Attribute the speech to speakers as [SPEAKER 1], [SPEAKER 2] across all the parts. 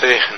[SPEAKER 1] zegen.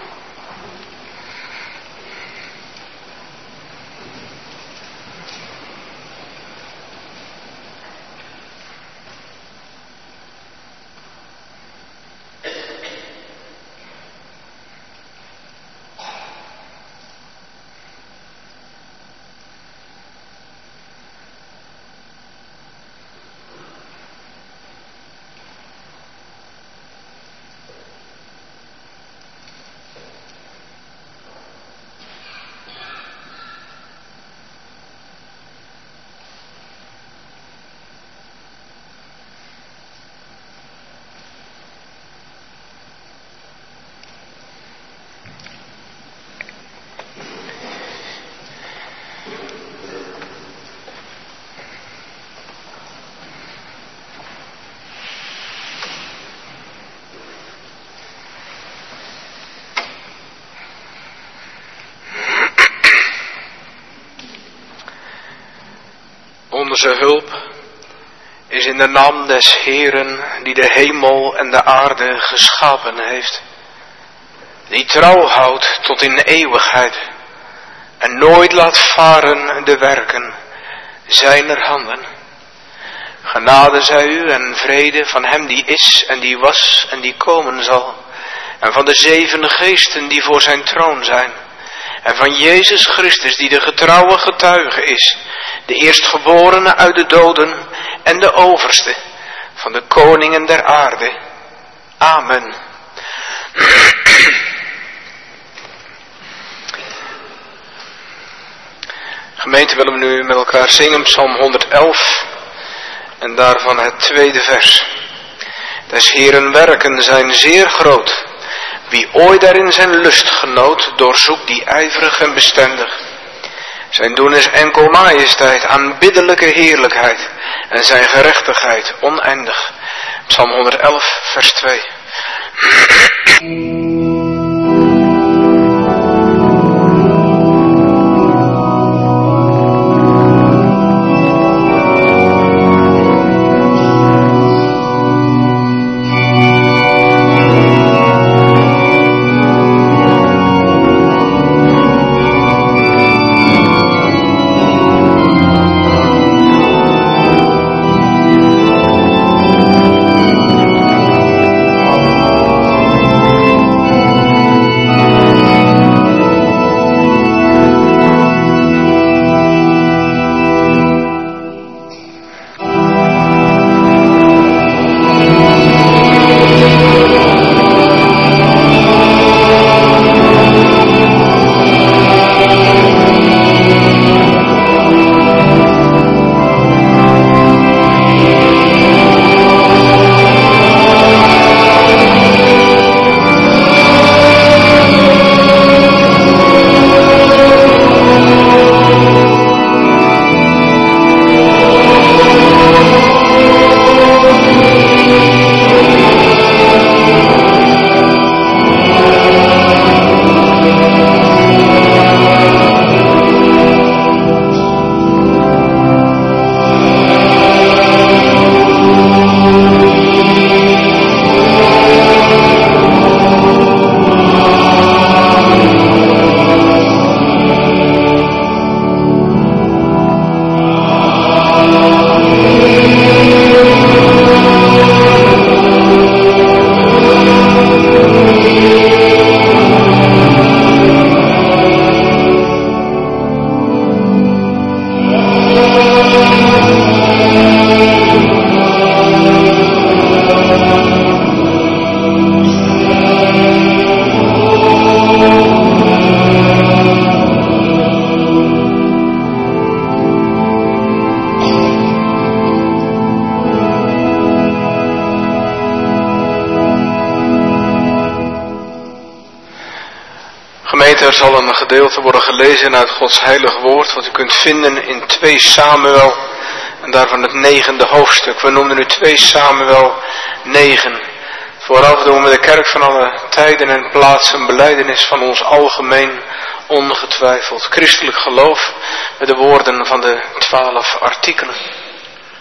[SPEAKER 1] Onze hulp is in de naam des Heeren, die de hemel en de aarde geschapen heeft, die trouw houdt tot in eeuwigheid en nooit laat varen de werken zijner handen. Genade zij u en vrede van hem die is en die was en die komen zal, en van de 7 geesten die voor zijn troon zijn, en van Jezus Christus die de getrouwe getuige is, de eerstgeborene uit de doden en de overste van de koningen der aarde. Amen. Gemeente, willen we nu met elkaar zingen Psalm 111 en daarvan het 2e vers. Des Heeren werken zijn zeer groot. Wie ooit daarin zijn lust genoot, doorzoekt die ijverig en bestendig. Zijn doen is enkel majesteit, aanbiddelijke heerlijkheid en zijn gerechtigheid oneindig. Psalm 111 vers 2. Er zal een gedeelte worden gelezen uit Gods heilig woord, wat u kunt vinden in 2 Samuel en daarvan het 9e hoofdstuk. We noemden nu 2 Samuel 9. Vooraf doen we de kerk van alle tijden en plaatsen een belijdenis van ons algemeen ongetwijfeld christelijk geloof met de woorden van de 12 artikelen.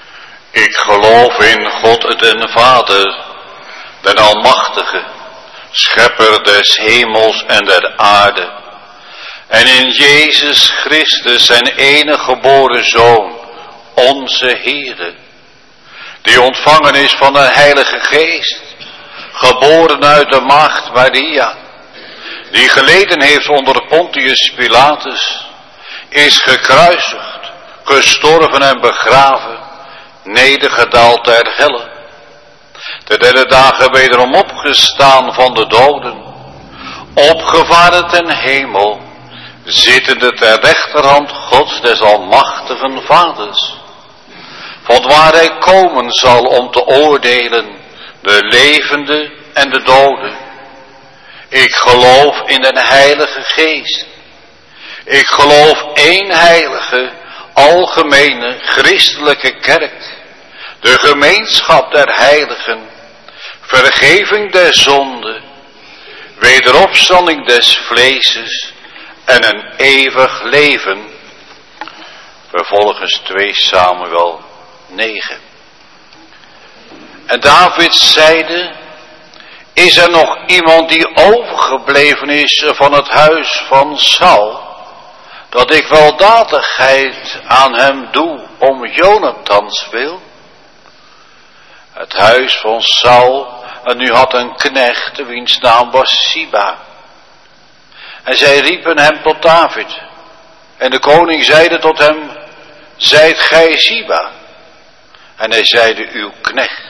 [SPEAKER 2] Ik geloof in God den Vader, den Almachtige, schepper des hemels en der aarde, en in Jezus Christus zijn enige geboren Zoon, onze Heere, die ontvangen is van de Heilige Geest, geboren uit de maagd Maria, die geleden heeft onder Pontius Pilatus, is gekruisigd, gestorven en begraven, nedergedaald ter helle, de derde dagen wederom opgestaan van de doden, opgevaren ten hemel, zittende ter rechterhand Gods des almachtigen Vaders, vanwaar hij komen zal om te oordelen de levenden en de doden. Ik geloof in den Heilige Geest. Ik geloof één heilige, algemene, christelijke kerk, de gemeenschap der heiligen, vergeving der zonden, wederopstanding des vleeses en een eeuwig leven. Vervolgens 2 Samuel 9. En David zeide, is er nog iemand die overgebleven is van het huis van Saul, dat ik weldadigheid aan hem doe om Jonathans wil? Het huis van Saul, en nu had een knecht, wiens naam was Siba. En zij riepen hem tot David. En de koning zeide tot hem, zijt gij Siba? En hij zeide, uw knecht.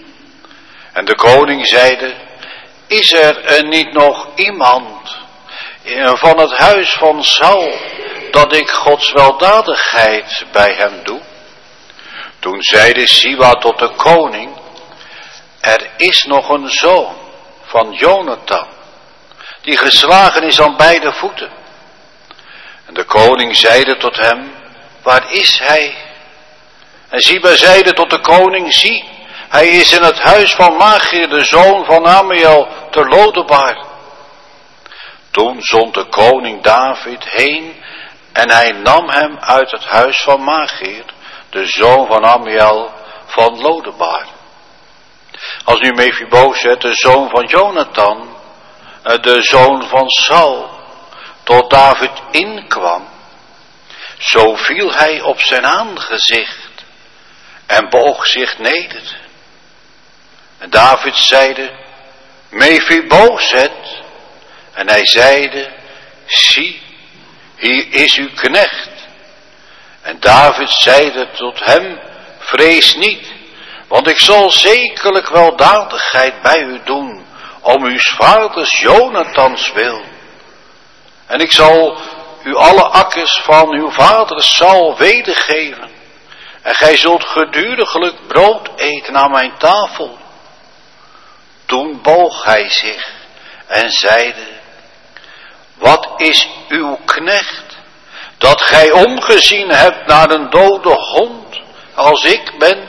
[SPEAKER 2] En de koning zeide, is er niet nog iemand van het huis van Saul, dat ik Gods weldadigheid bij hem doe? Toen zeide Siba tot de koning, er is nog een zoon van Jonathan, die geslagen is aan beide voeten. En de koning zeide tot hem, waar is hij? En Siba zeide tot de koning, zie, hij is in het huis van Machir, de zoon van Amiel, te Lodebar. Toen zond de koning David heen en hij nam hem uit het huis van Machir, de zoon van Amiel van Lodebar. Als nu Mephibosheth, de zoon van Jonathan, de zoon van Saul, tot David inkwam, zo viel hij op zijn aangezicht en boog zich neder. En David zeide, Mephibosheth. En hij zeide, zie, hier is uw knecht. En David zeide tot hem, vrees niet, want ik zal zekerlijk weldadigheid bij u doen, om uw vaders Jonathans wil. En ik zal u alle akkers van uw vader Saul wedergeven. En gij zult geduriglijk brood eten aan mijn tafel. Toen boog hij zich en zeide, wat is uw knecht, dat gij omgezien hebt naar een dode hond, als ik ben?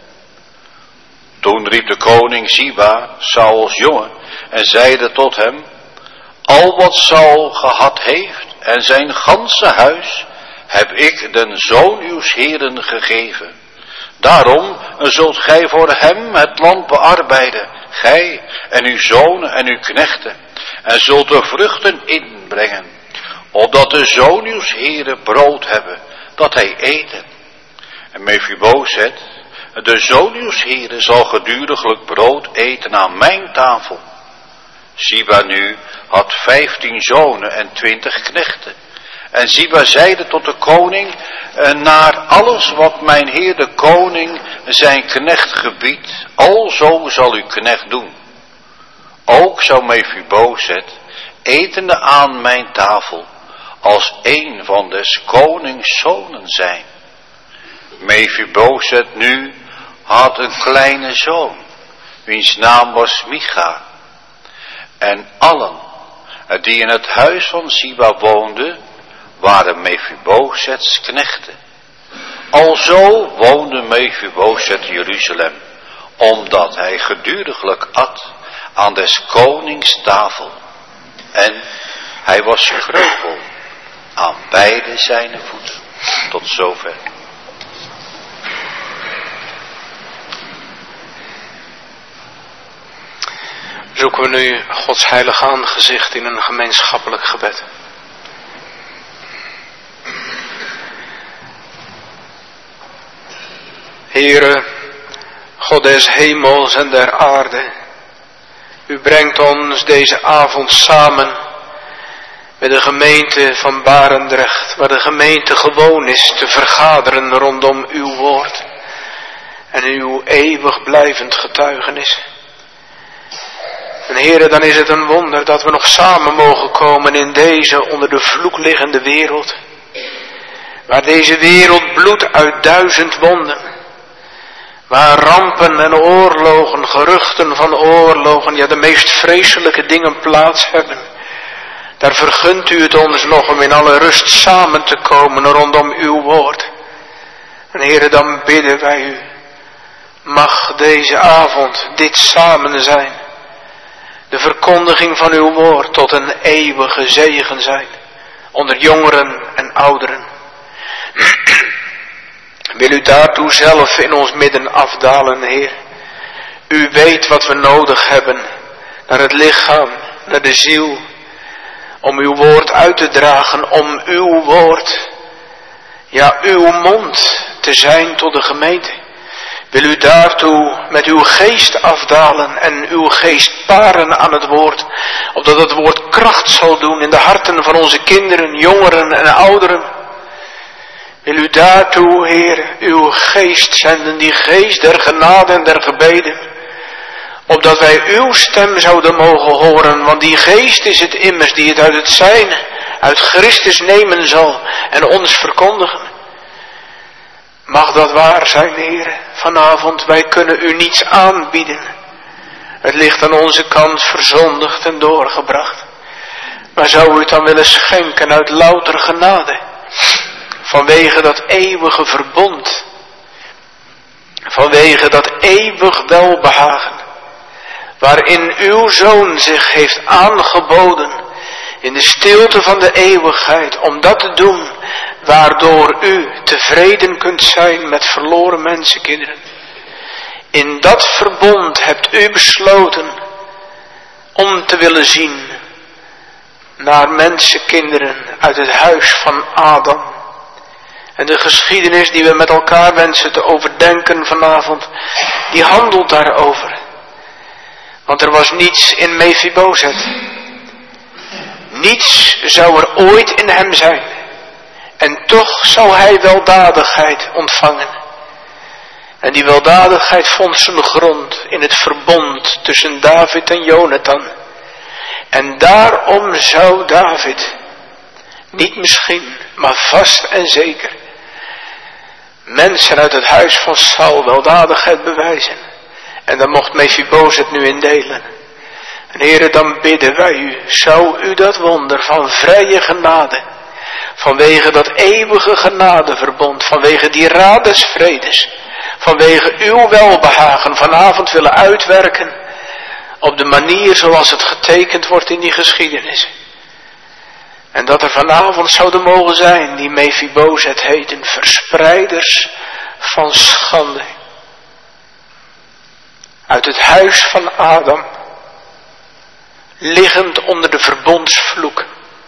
[SPEAKER 2] Toen riep de koning Siba, Sauls jongen, en zeide tot hem, al wat Saul gehad heeft en zijn ganse huis, heb ik den zoon uws heren gegeven. Daarom zult gij voor hem het land bearbeiden, gij en uw zonen en uw knechten, en zult de vruchten inbrengen, opdat de zoon uws heren brood hebben, dat hij eten. En Mephibosheth, de zoon uws heren, zal geduriglijk brood eten aan mijn tafel. Siba nu had 15 zonen en 20 knechten. En Siba zeide tot de koning, naar alles wat mijn heer de koning zijn knecht gebiedt, alzo zal uw knecht doen. Ook zou Mephibosheth etende aan mijn tafel als een van des konings zonen zijn. Mephibosheth nu had een kleine zoon, wiens naam was Micha. En allen die in het huis van Siba woonden, waren Mephibosheths knechten. Alzo woonde Mephibosheth Jeruzalem, omdat hij geduriglijk at aan des konings tafel. En hij was kreupel aan beide zijn voeten. Tot zover.
[SPEAKER 1] zoeken we nu Gods heilige aangezicht in een gemeenschappelijk gebed. Heere, God des hemels en der aarde, u brengt ons deze avond samen met de gemeente van Barendrecht, waar de gemeente gewoon is te vergaderen rondom uw woord en uw eeuwig blijvend getuigenis. En Heere, dan is het een wonder dat we nog samen mogen komen in deze onder de vloek liggende wereld, waar deze wereld bloedt uit 1000 wonden, waar rampen en oorlogen, geruchten van oorlogen, ja de meest vreselijke dingen plaats hebben. Daar vergunt u het ons nog om in alle rust samen te komen rondom uw woord. En Heere, dan bidden wij u, mag deze avond dit samen zijn, de verkondiging van uw woord tot een eeuwige zegen zijn, onder jongeren en ouderen. Wil u daartoe zelf in ons midden afdalen, Heer. U weet wat we nodig hebben, naar het lichaam, naar de ziel, om uw woord uit te dragen, om uw woord, ja uw mond te zijn tot de gemeente. Wil u daartoe met uw geest afdalen en uw geest paren aan het woord, opdat het woord kracht zal doen in de harten van onze kinderen, jongeren en ouderen. Wil u daartoe, Heer, uw geest zenden, die geest der genade en der gebeden, opdat wij uw stem zouden mogen horen, want die geest is het immers die het uit het zijne, uit Christus nemen zal en ons verkondigen. Mag dat waar zijn, Heer, vanavond, wij kunnen u niets aanbieden. Het ligt aan onze kant verzondigd en doorgebracht. Maar zou u het dan willen schenken uit louter genade, vanwege dat eeuwige verbond, vanwege dat eeuwig welbehagen, waarin uw Zoon zich heeft aangeboden in de stilte van de eeuwigheid, om dat te doen waardoor u tevreden kunt zijn met verloren mensenkinderen. In dat verbond hebt u besloten om te willen zien naar mensenkinderen uit het huis van Adam. En de geschiedenis die we met elkaar wensen te overdenken vanavond, die handelt daarover. Want er was niets in Mephibozet. Niets zou er ooit in hem zijn. En toch zou hij weldadigheid ontvangen. En die weldadigheid vond zijn grond in het verbond tussen David en Jonathan. En daarom zou David, niet misschien, maar vast en zeker, mensen uit het huis van Saul weldadigheid bewijzen. En daar mocht Mephibozet nu in delen. En Heere, dan bidden wij u, zou u dat wonder van vrije genade, vanwege dat eeuwige genadeverbond, vanwege die raad des vredes, vanwege uw welbehagen vanavond willen uitwerken, op de manier zoals het getekend wordt in die geschiedenis. En dat er vanavond zouden mogen zijn die Mephibozet heten, verspreiders van schande. Uit het huis van Adam, liggend onder de verbondsvloek,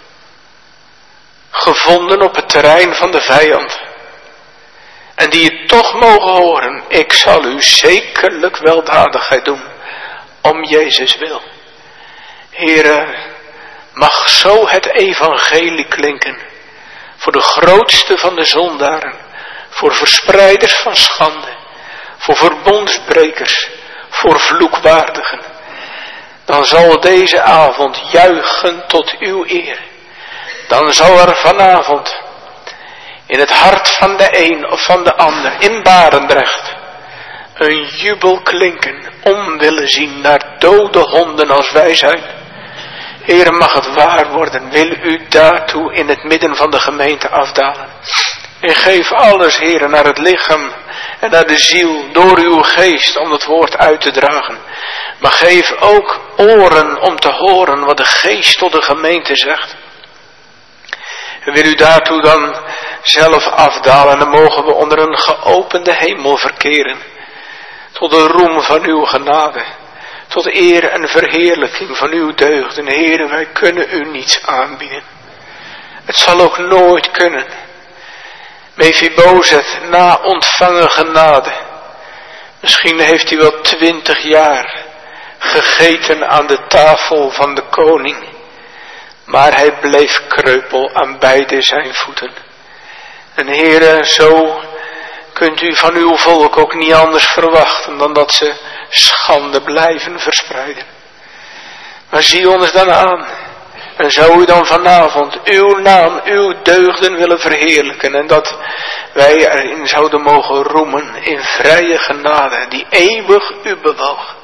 [SPEAKER 1] gevonden op het terrein van de vijand. En die het toch mogen horen, ik zal u zekerlijk weldadigheid doen, om Jezus wil. Heere, mag zo het evangelie klinken, voor de grootste van de zondaren, voor verspreiders van schande, voor verbondsbrekers, voor vloekwaardigen. Dan zal deze avond juichen tot uw eer. Dan zal er vanavond in het hart van de een of van de ander in Barendrecht een jubel klinken, om willen zien naar dode honden als wij zijn. Heere, mag het waar worden, wil u daartoe in het midden van de gemeente afdalen. En geef alles, Heere, naar het lichaam en naar de ziel, door uw geest, om het woord uit te dragen. Maar geef ook oren om te horen wat de geest tot de gemeente zegt. En wil u daartoe dan zelf afdalen, dan mogen we onder een geopende hemel verkeren. Tot de roem van uw genade. tot eer en verheerlijking van uw deugden. Heere, wij kunnen u niets aanbieden. Het zal ook nooit kunnen. Mephibozet, na ontvangen genade. Misschien heeft hij wel 20 jaar gegeten aan de tafel van de koning. Maar hij bleef kreupel aan beide zijn voeten. En Heere, zo kunt u van uw volk ook niet anders verwachten dan dat ze schande blijven verspreiden. Maar zie ons dan aan. En zou u dan vanavond uw naam, uw deugden willen verheerlijken. En dat wij erin zouden mogen roemen in vrije genade die eeuwig u bewoog.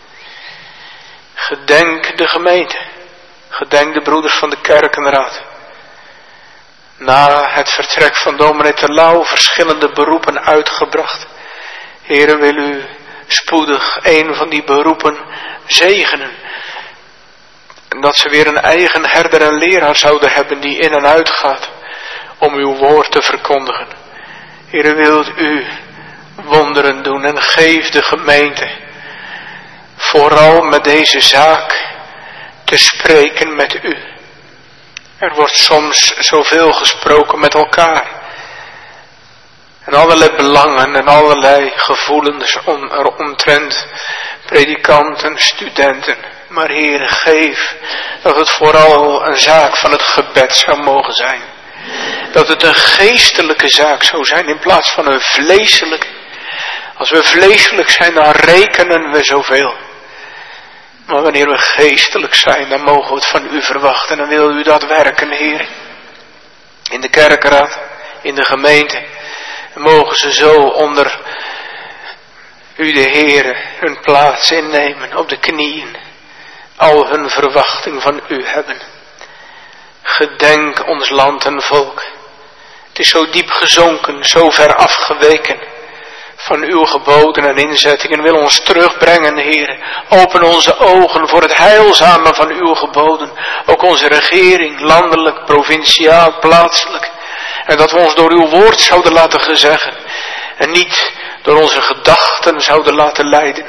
[SPEAKER 1] Gedenk de gemeente. Gedenk de broeders van de kerkenraad. Na het vertrek van dominee Terlouw verschillende beroepen uitgebracht. Heere, wil u spoedig een van die beroepen zegenen. En dat ze weer een eigen herder en leraar zouden hebben die in en uit gaat om uw woord te verkondigen. Heere, wilt u wonderen doen en geef de gemeente vooral met deze zaak te spreken met u. Er wordt soms zoveel gesproken met elkaar. En allerlei belangen en allerlei gevoelens omtrent predikanten, studenten. Maar Heere, geef dat het vooral een zaak van het gebed zou mogen zijn. Dat het een geestelijke zaak zou zijn in plaats van een vleeselijke. Als we vleeselijk zijn, dan rekenen we zoveel. Maar wanneer we geestelijk zijn, dan mogen we het van u verwachten. En wil u dat werken, Heer. In de kerkraad, in de gemeente. En mogen ze zo onder u, de Heere, hun plaats innemen op de knieën. Al hun verwachting van u hebben. Gedenk ons land en volk. Het is zo diep gezonken, zo ver afgeweken van uw geboden en inzettingen. Wil ons terugbrengen, Heer. Open onze ogen voor het heilzame van uw geboden. Ook onze regering, landelijk, provinciaal, plaatselijk. En dat we ons door uw woord zouden laten gezeggen. En niet door onze gedachten zouden laten leiden.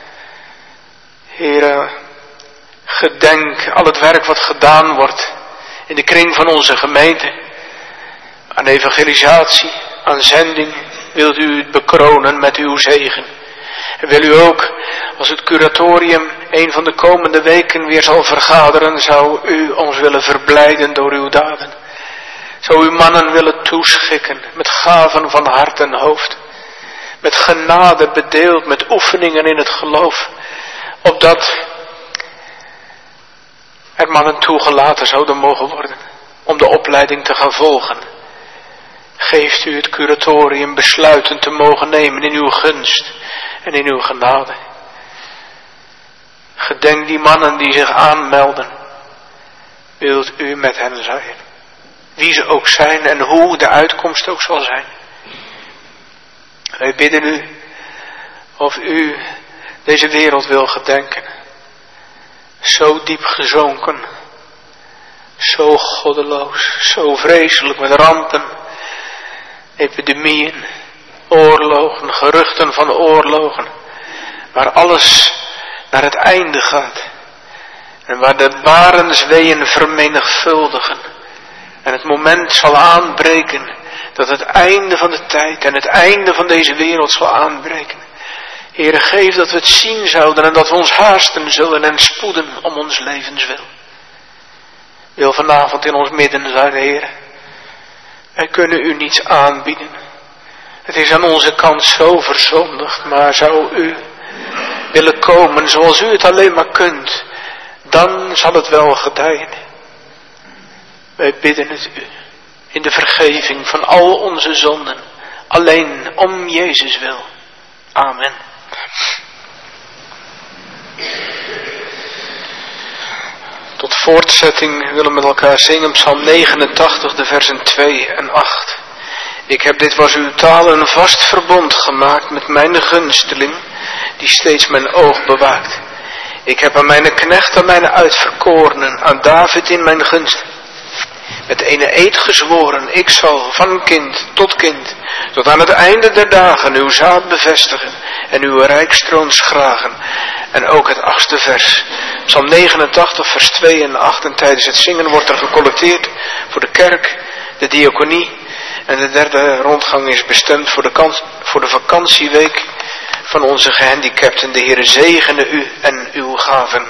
[SPEAKER 1] Heer, gedenk al het werk wat gedaan wordt in de kring van onze gemeente. Aan evangelisatie, aan zending. Wilt u het bekronen met uw zegen. En wil u ook, als het curatorium een van de komende weken weer zal vergaderen, zou u ons willen verblijden door uw daden. Zou u mannen willen toeschikken met gaven van hart en hoofd. Met genade bedeeld, met oefeningen in het geloof. Opdat er mannen toegelaten zouden mogen worden om de opleiding te gaan volgen. Geeft u het curatorium besluiten te mogen nemen in uw gunst en in uw genade. Gedenk die mannen die zich aanmelden. Wilt u met hen zijn. Wie ze ook zijn en hoe de uitkomst ook zal zijn. Wij bidden u of u deze wereld wil gedenken. Zo diep gezonken. Zo goddeloos. Zo vreselijk met rampen. Epidemieën. Oorlogen. Geruchten van oorlogen. Waar alles naar het einde gaat. En waar de barensweeën vermenigvuldigen. En het moment zal aanbreken dat het einde van de tijd en het einde van deze wereld zal aanbreken. Heere, geef dat we het zien zouden en dat we ons haasten zullen en spoeden om ons levenswil. Wil vanavond in ons midden zijn, Heere. Wij kunnen u niets aanbieden. Het is aan onze kant zo verzondigd, maar zou u willen komen zoals u het alleen maar kunt, dan zal het wel gedijen. Wij bidden het u in de vergeving van al onze zonden, alleen om Jezus wil. Amen. Tot voortzetting willen we met elkaar zingen Psalm 89, de versen 2 en 8. Ik heb dit was uw taal een vast verbond gemaakt met mijn gunsteling, die steeds mijn oog bewaakt. Ik heb aan mijn knecht, aan mijn uitverkorenen, aan David in mijn gunst, met ene eed gezworen, ik zal van kind, tot aan het einde der dagen uw zaad bevestigen en uw rijkstroon schragen. En ook het 8e vers. Psalm 89 vers 2 en 8. En tijdens het zingen wordt er gecollecteerd voor de kerk, de diaconie. En de derde rondgang is bestemd voor de vakantieweek van onze gehandicapten. De Heere zegene u en uw gaven.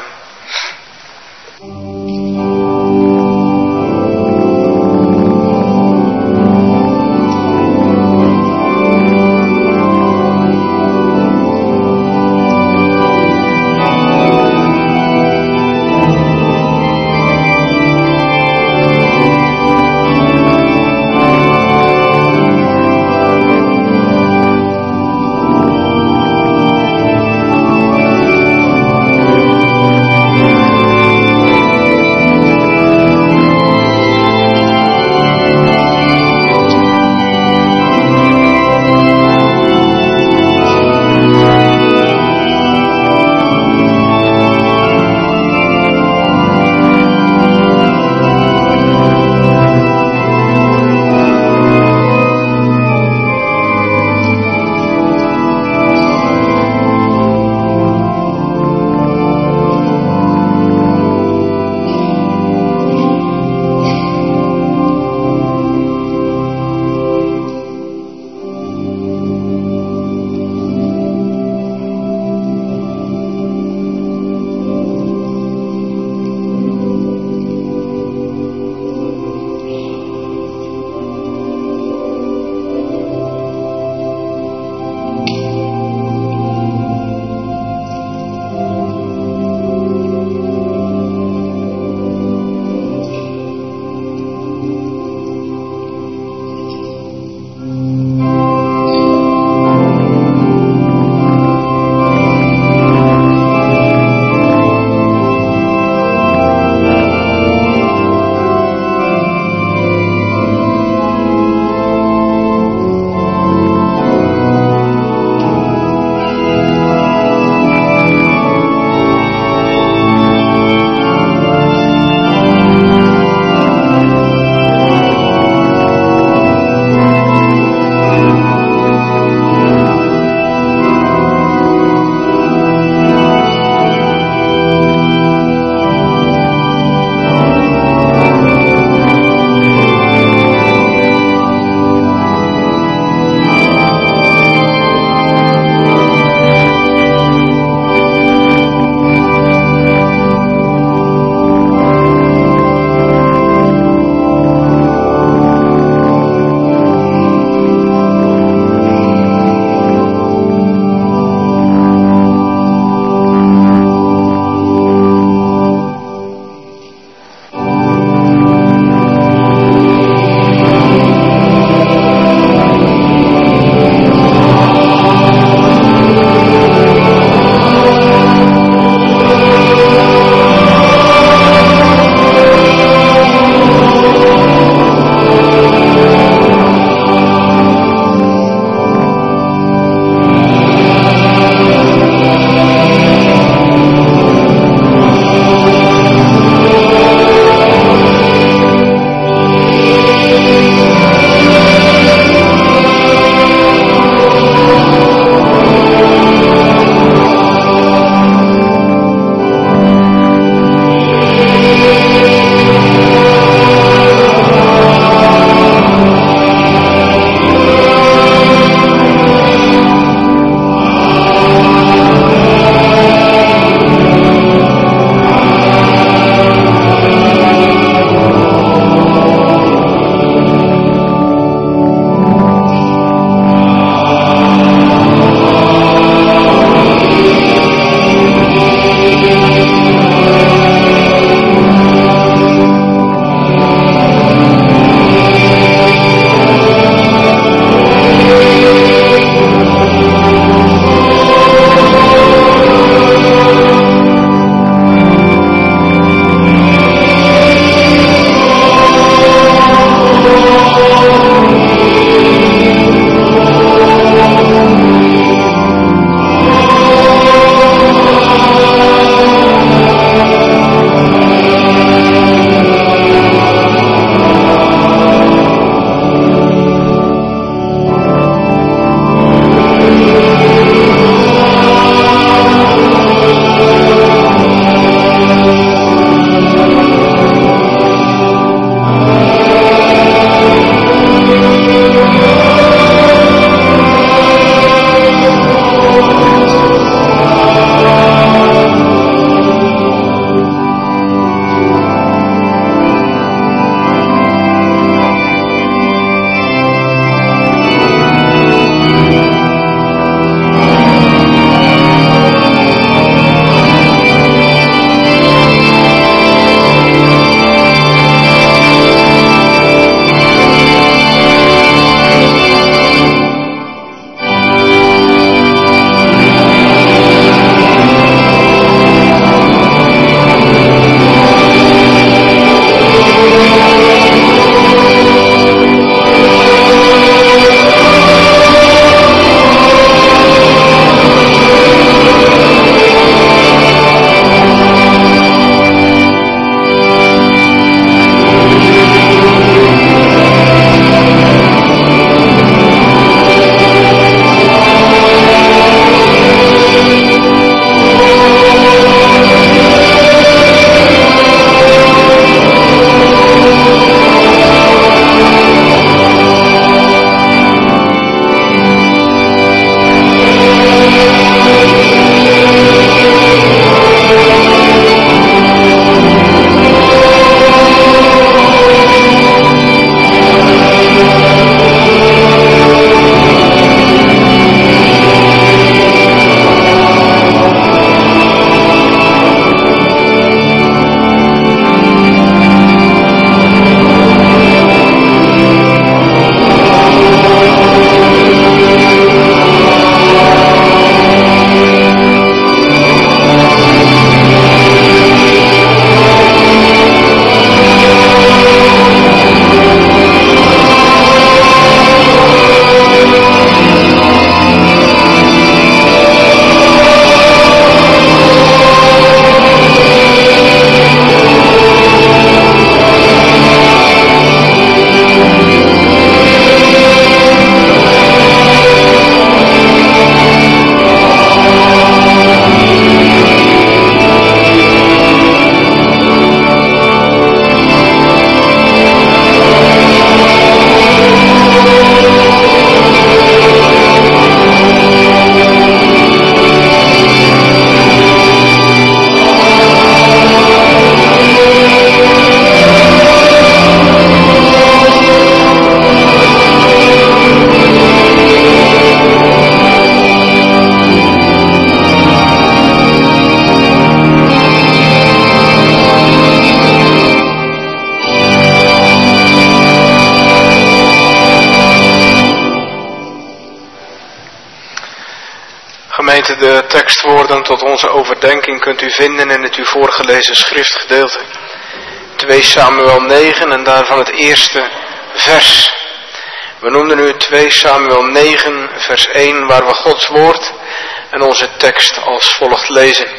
[SPEAKER 1] Gemeente, de tekstwoorden tot onze overdenking kunt u vinden in het u voorgelezen schriftgedeelte. 2 Samuel 9 en daarvan het eerste vers. We noemden nu 2 Samuel 9 vers 1 waar we Gods woord en onze tekst als volgt lezen.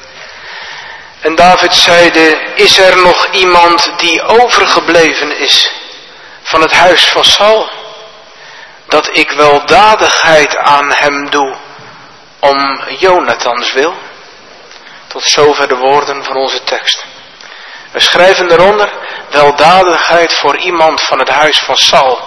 [SPEAKER 1] En David zeide, is er nog iemand die overgebleven is van het huis van Saul, dat ik weldadigheid aan hem doe om Jonathans wil? Tot zover de woorden van onze tekst. We schrijven eronder weldadigheid voor iemand van het huis van Saul.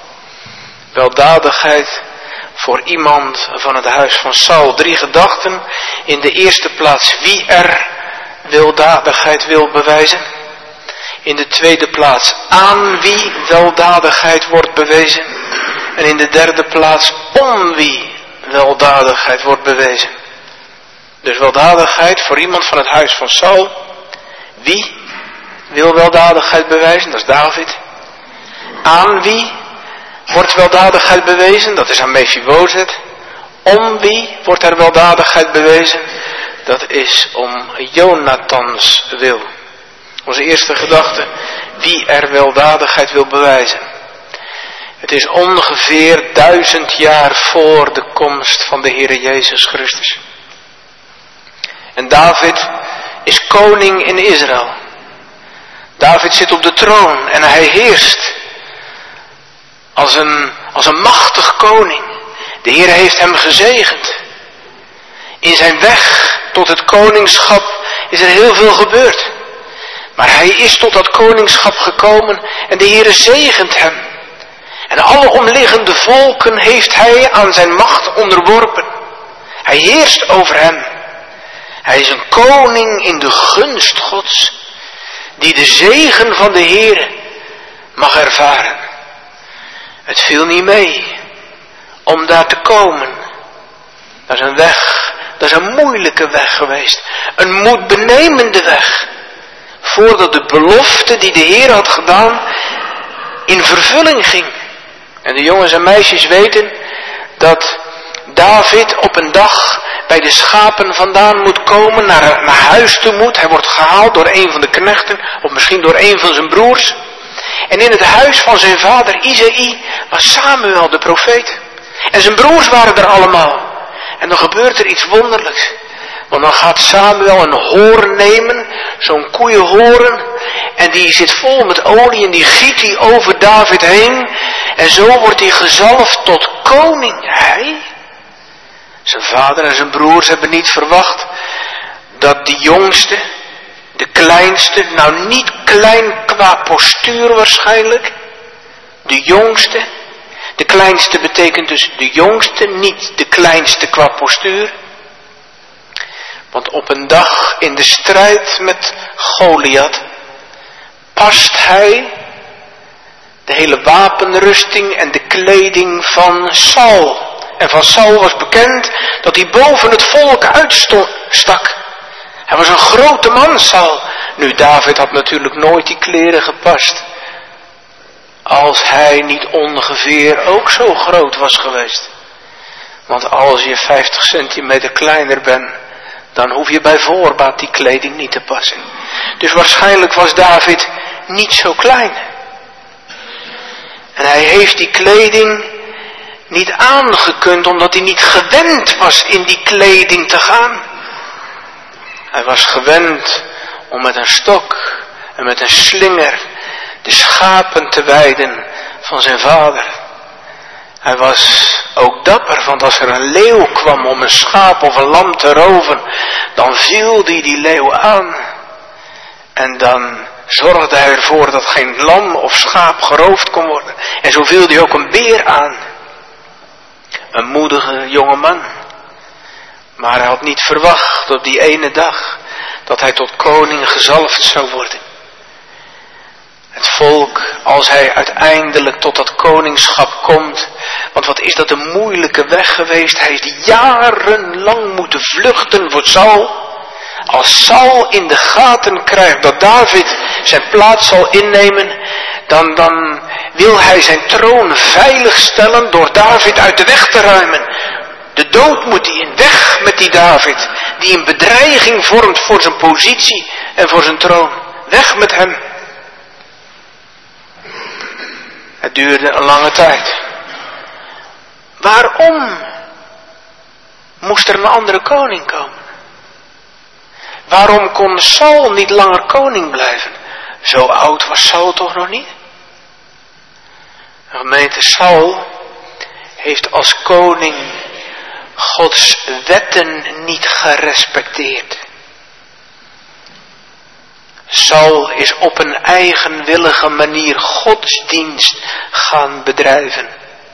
[SPEAKER 1] Weldadigheid voor iemand van het huis van Saul. 3 gedachten. In de eerste plaats wie er weldadigheid wil bewijzen. In de tweede plaats aan wie weldadigheid wordt bewezen. En in de derde plaats om wie weldadigheid wordt bewezen. Dus weldadigheid voor iemand van het huis van Saul. Wie wil weldadigheid bewijzen? Dat is David. Aan wie wordt weldadigheid bewezen? Dat is aan Mephibozet. Om wie wordt er weldadigheid bewezen? Dat is om Jonathans wil. Onze eerste gedachte, wie er weldadigheid wil bewijzen. Het is ongeveer 1000 jaar voor de komst van de Heere Jezus Christus. En David is koning in Israël. David zit op de troon en hij heerst als een machtig koning. De Heere heeft hem gezegend. In zijn weg tot het koningschap is er heel veel gebeurd. Maar hij is tot dat koningschap gekomen en de Heere zegent hem. En alle omliggende volken heeft hij aan zijn macht onderworpen. Hij heerst over hem. Hij is een koning in de gunst Gods, die de zegen van de Heere mag ervaren. Het viel niet mee om daar te komen. Dat is een weg, dat is een moeilijke weg geweest. Een moedbenemende weg. Voordat de belofte die de Heer had gedaan in vervulling ging. En de jongens en meisjes weten dat David op een dag bij de schapen vandaan moet komen, naar huis toe moet. Hij wordt gehaald door een van de knechten, of misschien door een van zijn broers. En in het huis van zijn vader Isaï was Samuel de profeet. En zijn broers waren er allemaal. En dan gebeurt er iets wonderlijks. Want dan gaat Samuel een hoorn nemen, zo'n koeienhoorn, en die zit vol met olie en die giet hij over David heen. En zo wordt hij gezalfd tot koning. Hij, zijn vader en zijn broers hebben niet verwacht dat die jongste, de kleinste, nou niet klein qua postuur waarschijnlijk, de jongste, de kleinste betekent dus de jongste, niet de kleinste qua postuur. Want op een dag in de strijd met Goliath past hij de hele wapenrusting en de kleding van Saul. En van Saul was bekend dat hij boven het volk uitstak. Hij was een grote man, Saul. Nu, David had natuurlijk nooit die kleren gepast. Als hij niet ongeveer ook zo groot was geweest. Want als je 50 centimeter kleiner bent, dan hoef je bij voorbaat die kleding niet te passen. Dus waarschijnlijk was David niet zo klein. En hij heeft die kleding niet aangekund, omdat hij niet gewend was in die kleding te gaan. Hij was gewend om met een stok en met een slinger de schapen te weiden van zijn vader. Hij was ook dapper, want als er een leeuw kwam om een schaap of een lam te roven, dan viel die leeuw aan. En dan zorgde hij ervoor dat geen lam of schaap geroofd kon worden. En zo viel hij ook een beer aan. Een moedige jonge man. Maar hij had niet verwacht op die ene dag dat hij tot koning gezalfd zou worden. Het volk, als hij uiteindelijk tot dat koningschap komt, want wat is dat een moeilijke weg geweest. Hij heeft jarenlang moeten vluchten voor Saul. Als Saul in de gaten krijgt dat David zijn plaats zal innemen, dan wil hij zijn troon veilig stellen door David uit de weg te ruimen. De dood moet hij in. Weg met die David, die een bedreiging vormt voor zijn positie en voor zijn troon. Weg met hem. Het duurde een lange tijd. Waarom moest er een andere koning komen? Waarom kon Saul niet langer koning blijven? Zo oud was Saul toch nog niet? De gemeente Saul heeft als koning Gods wetten niet gerespecteerd. Saul is op een eigenwillige manier godsdienst gaan bedrijven.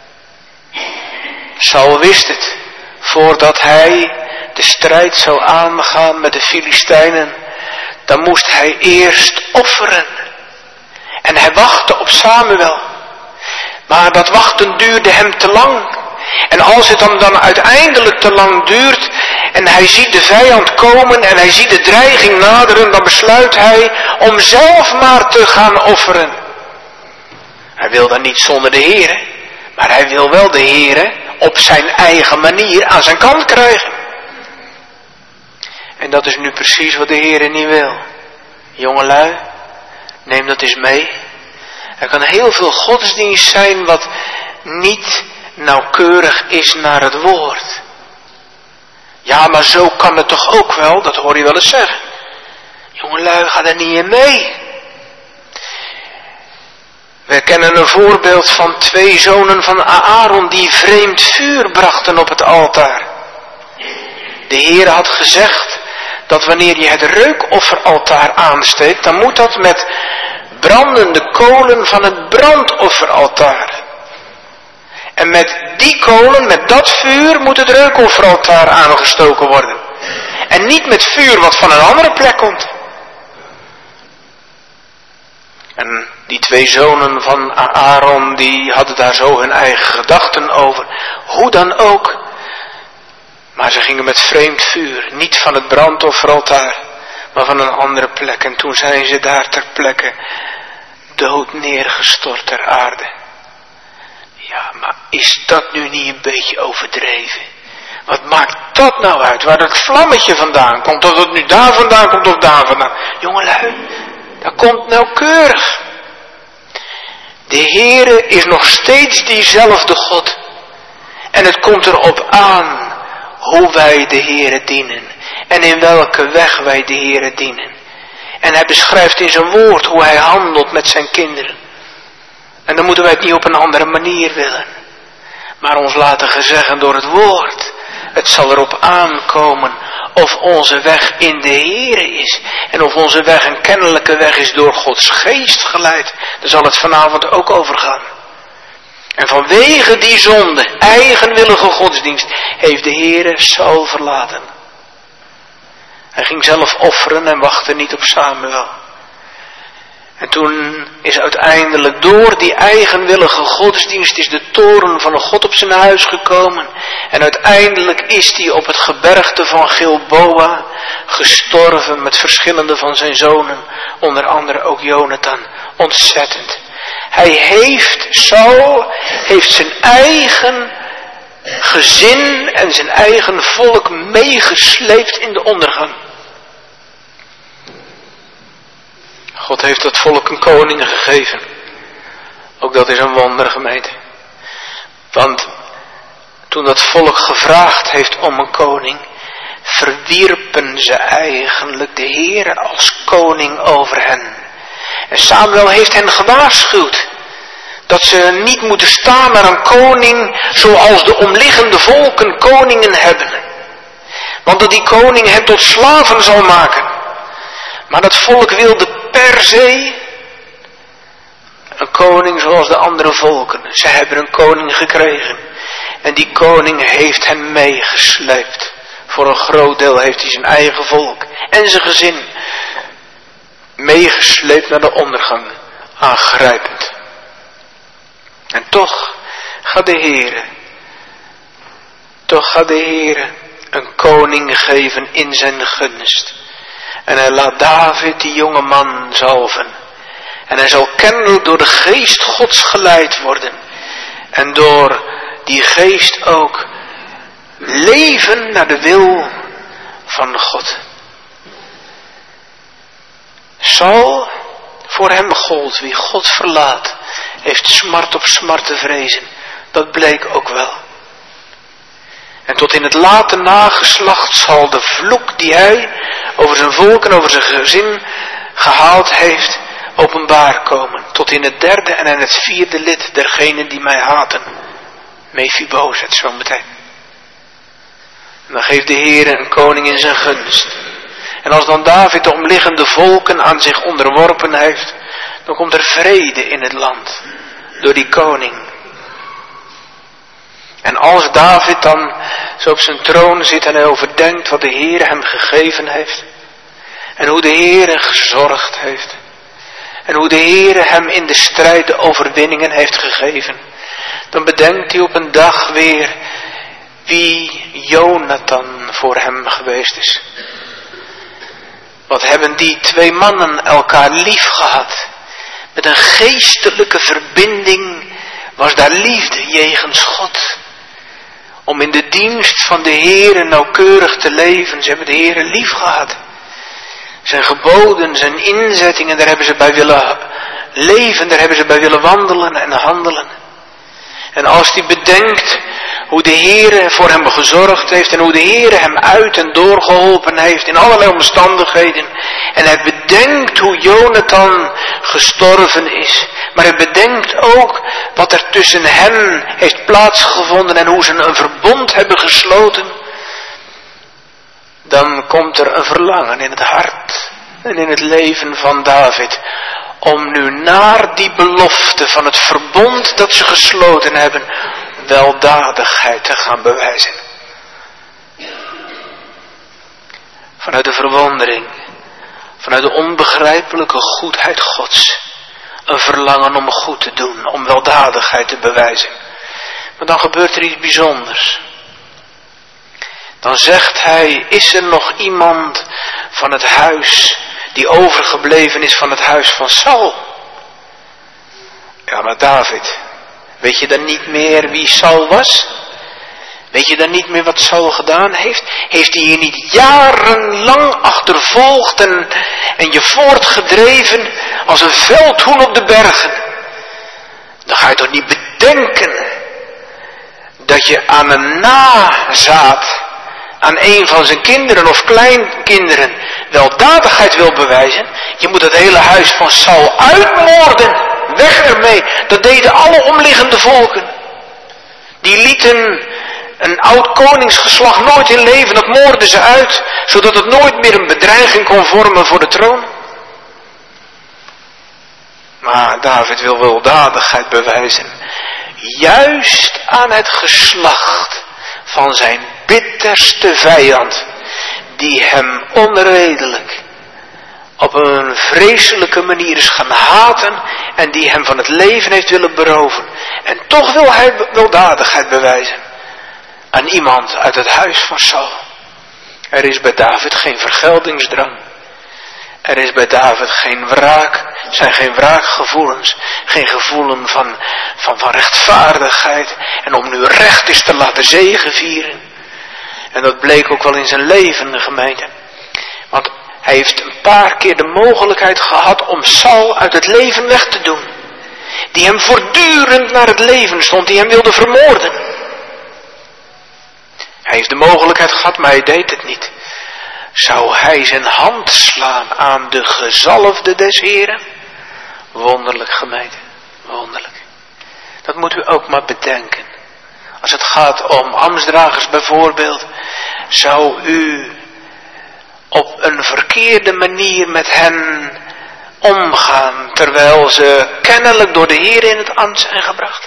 [SPEAKER 1] Saul wist het, voordat hij de strijd zou aangaan met de Filistijnen, dan moest hij eerst offeren. En hij wachtte op Samuel. Maar dat wachten duurde hem te lang. En als het hem dan uiteindelijk te lang duurt en hij ziet de vijand komen en hij ziet de dreiging naderen, dan besluit hij om zelf maar te gaan offeren. Hij wil dan niet zonder de Heere, maar hij wil wel de Heere op zijn eigen manier aan zijn kant krijgen. En dat is nu precies wat de Heere niet wil. Jongelui, neem dat eens mee. Er kan heel veel godsdienst zijn wat niet nauwkeurig is naar het woord. Ja, maar zo kan het toch ook wel, dat hoor je wel eens zeggen. Jongelui, ga er niet in mee. We kennen een voorbeeld van 2 zonen van Aaron die vreemd vuur brachten op het altaar. De Heer had gezegd dat wanneer je het reukofferaltaar aansteekt, dan moet dat met brandende kolen van het brandofferaltaar. En met die kolen, met dat vuur, moet het reukofferaltaar aangestoken worden. En niet met vuur wat van een andere plek komt. En die 2 zonen van Aaron, die hadden daar zo hun eigen gedachten over. Hoe dan ook. Maar ze gingen met vreemd vuur. Niet van het brandofferaltaar, maar van een andere plek. En toen zijn ze daar ter plekke dood neergestort ter aarde. Ja, maar is dat nu niet een beetje overdreven? Wat maakt dat nou uit? Waar dat vlammetje vandaan komt? Of het nu daar vandaan komt of daar vandaan? Jongelui, dat komt nauwkeurig. De Heere is nog steeds diezelfde God. En het komt erop aan hoe wij de Heere dienen. En in welke weg wij de Heere dienen. En hij beschrijft in zijn woord hoe hij handelt met zijn kinderen. En dan moeten wij het niet op een andere manier willen. Maar ons laten gezeggen door het woord. Het zal erop aankomen of onze weg in de Heere is. En of onze weg een kennelijke weg is door Gods geest geleid. Daar zal het vanavond ook over gaan. En vanwege die zonde, eigenwillige godsdienst, heeft de Heere Saul verlaten. Hij ging zelf offeren en wachtte niet op Samuel. En toen is uiteindelijk door die eigenwillige godsdienst is de toorn van God op zijn huis gekomen. En uiteindelijk is hij op het gebergte van Gilboa gestorven met verschillende van zijn zonen. Onder andere ook Jonathan. Ontzettend. Saul heeft zijn eigen gezin en zijn eigen volk meegesleept in de ondergang. God heeft dat volk een koning gegeven. Ook dat is een wonder, gemeente. Want toen dat volk gevraagd heeft om een koning, verwierpen ze eigenlijk de Heere als koning over hen. En Samuel heeft hen gewaarschuwd dat ze niet moeten staan naar een koning zoals de omliggende volken koningen hebben. Want dat die koning hen tot slaven zal maken. Maar dat volk wilde per se een koning zoals de andere volken. Ze hebben een koning gekregen. En die koning heeft hen meegesleept. Voor een groot deel heeft hij zijn eigen volk en zijn gezin meegesleept naar de ondergang. Aangrijpend. En toch gaat de Heere een koning geven in zijn gunst. En hij laat David, die jonge man, zalven. En hij zal kennelijk door de geest Gods geleid worden. En door die geest ook leven naar de wil van God. Saul, voor hem gold, wie God verlaat, heeft smart op smart te vrezen. Dat bleek ook wel. En tot in het late nageslacht zal de vloek die hij over zijn volk en over zijn gezin gehaald heeft, openbaar komen. Tot in het derde en in het vierde lid dergenen die mij haten. Mephibozet, zo meteen. En dan geeft de Heer een koning in zijn gunst. En als dan David de omliggende volken aan zich onderworpen heeft, dan komt er vrede in het land. Door die koning. En als David dan zo op zijn troon zit en hij overdenkt wat de Heer hem gegeven heeft. En hoe de Heer gezorgd heeft. En hoe de Heer hem in de strijd de overwinningen heeft gegeven. Dan bedenkt hij op een dag weer wie Jonathan voor hem geweest is. Wat hebben die twee mannen elkaar lief gehad. Met een geestelijke verbinding was daar liefde jegens God. Om in de dienst van de Heere nauwkeurig te leven. Ze hebben de Heere lief gehad. Zijn geboden, zijn inzettingen, daar hebben ze bij willen leven. Daar hebben ze bij willen wandelen en handelen. En als hij bedenkt hoe de Heere voor hem gezorgd heeft. En hoe de Heere hem uit en doorgeholpen heeft in allerlei omstandigheden. En hij bedenkt hoe Jonathan gestorven is. Maar hij bedenkt ook wat er tussen hen heeft plaatsgevonden. En hoe ze een verbond hebben gesloten. Dan komt er een verlangen in het hart en in het leven van David. Om nu naar die belofte van het verbond dat ze gesloten hebben, weldadigheid te gaan bewijzen. Vanuit de verwondering, vanuit de onbegrijpelijke goedheid Gods. Een verlangen om goed te doen, om weldadigheid te bewijzen. Maar dan gebeurt er iets bijzonders. Dan zegt hij, is er nog iemand van het huis die overgebleven is van het huis van Saul? Ja, maar David, weet je dan niet meer wie Saul was? Weet je dan niet meer wat Saul gedaan heeft? Heeft hij je niet jarenlang achtervolgd en je voortgedreven als een veldhoen op de bergen? Dan ga je toch niet bedenken dat je aan een nazaat, aan een van zijn kinderen of kleinkinderen, weldadigheid wil bewijzen. Je moet het hele huis van Saul uitmoorden. Weg ermee. Dat deden alle omliggende volken. Die lieten een oud koningsgeslacht nooit in leven. Dat moorden ze uit. Zodat het nooit meer een bedreiging kon vormen voor de troon. Maar David wil weldadigheid bewijzen. Juist aan het geslacht van zijn bitterste vijand. Die hem onredelijk op een vreselijke manier is gaan haten. En die hem van het leven heeft willen beroven. En toch wil hij weldadigheid bewijzen. Aan iemand uit het huis van Saul. Er is bij David geen vergeldingsdrang. Er is bij David geen wraak. Zijn geen wraakgevoelens. Geen gevoelen van rechtvaardigheid. En om nu recht is te laten zegevieren. En dat bleek ook wel in zijn leven, de gemeente. Want hij heeft een paar keer de mogelijkheid gehad om Saul uit het leven weg te doen. Die hem voortdurend naar het leven stond, die hem wilde vermoorden. Hij heeft de mogelijkheid gehad, maar hij deed het niet. Zou hij zijn hand slaan aan de gezalfde des Heren? Wonderlijk, gemeente, wonderlijk. Dat moet u ook maar bedenken. Als het gaat om ambtsdragers bijvoorbeeld, zou u op een verkeerde manier met hen omgaan, terwijl ze kennelijk door de Heer in het ambt zijn gebracht.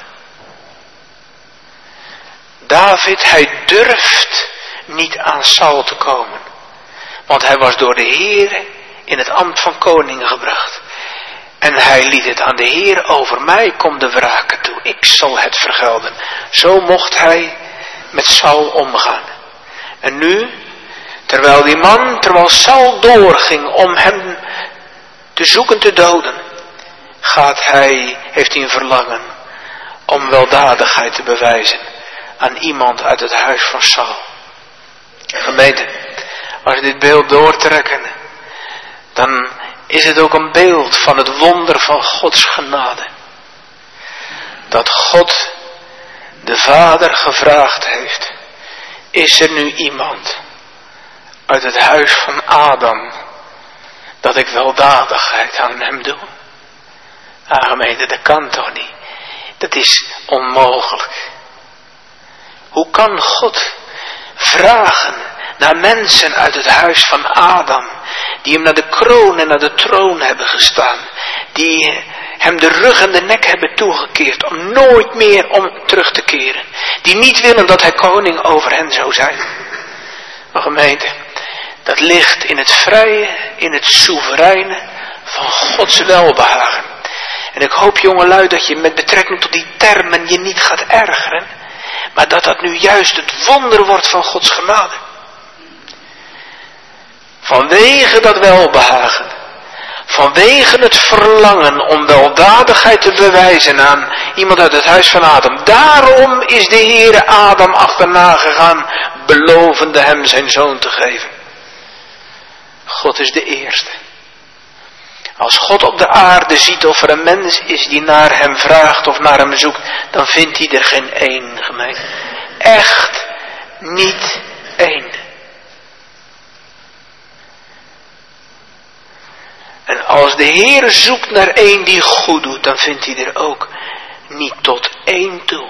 [SPEAKER 1] David, hij durft niet aan Saul te komen, want hij was door de Heer in het ambt van koning gebracht. En hij liet het aan de Heer over. Mij komt de wraak toe. Ik zal het vergelden. Zo mocht hij met Saul omgaan. En nu, terwijl Saul doorging om hem te zoeken te doden, heeft hij een verlangen om weldadigheid te bewijzen aan iemand uit het huis van Saul. Gemeente, als we dit beeld doortrekken, dan is het ook een beeld van het wonder van Gods genade. Dat God de Vader gevraagd heeft, is er nu iemand uit het huis van Adam, dat ik weldadigheid aan hem doe? Gemeente, dat kan toch niet? Dat is onmogelijk. Hoe kan God vragen naar mensen uit het huis van Adam, die hem naar de kroon en naar de troon hebben gestaan, die hem de rug en de nek hebben toegekeerd om nooit meer om terug te keren, die niet willen dat hij koning over hen zou zijn? Maar gemeente, dat ligt in het vrije, in het soevereine van Gods welbehagen. En ik hoop, jongelui, dat je met betrekking tot die termen je niet gaat ergeren, maar dat dat nu juist het wonder wordt van Gods genade. Vanwege dat welbehagen, vanwege het verlangen om weldadigheid te bewijzen aan iemand uit het huis van Adam. Daarom is de Heere Adam achterna gegaan, belovende hem zijn zoon te geven. God is de eerste. Als God op de aarde ziet of er een mens is die naar hem vraagt of naar hem zoekt, dan vindt hij er geen één, gemeente. Echt niet één. En als de Heer zoekt naar één die goed doet, dan vindt hij er ook niet tot één toe.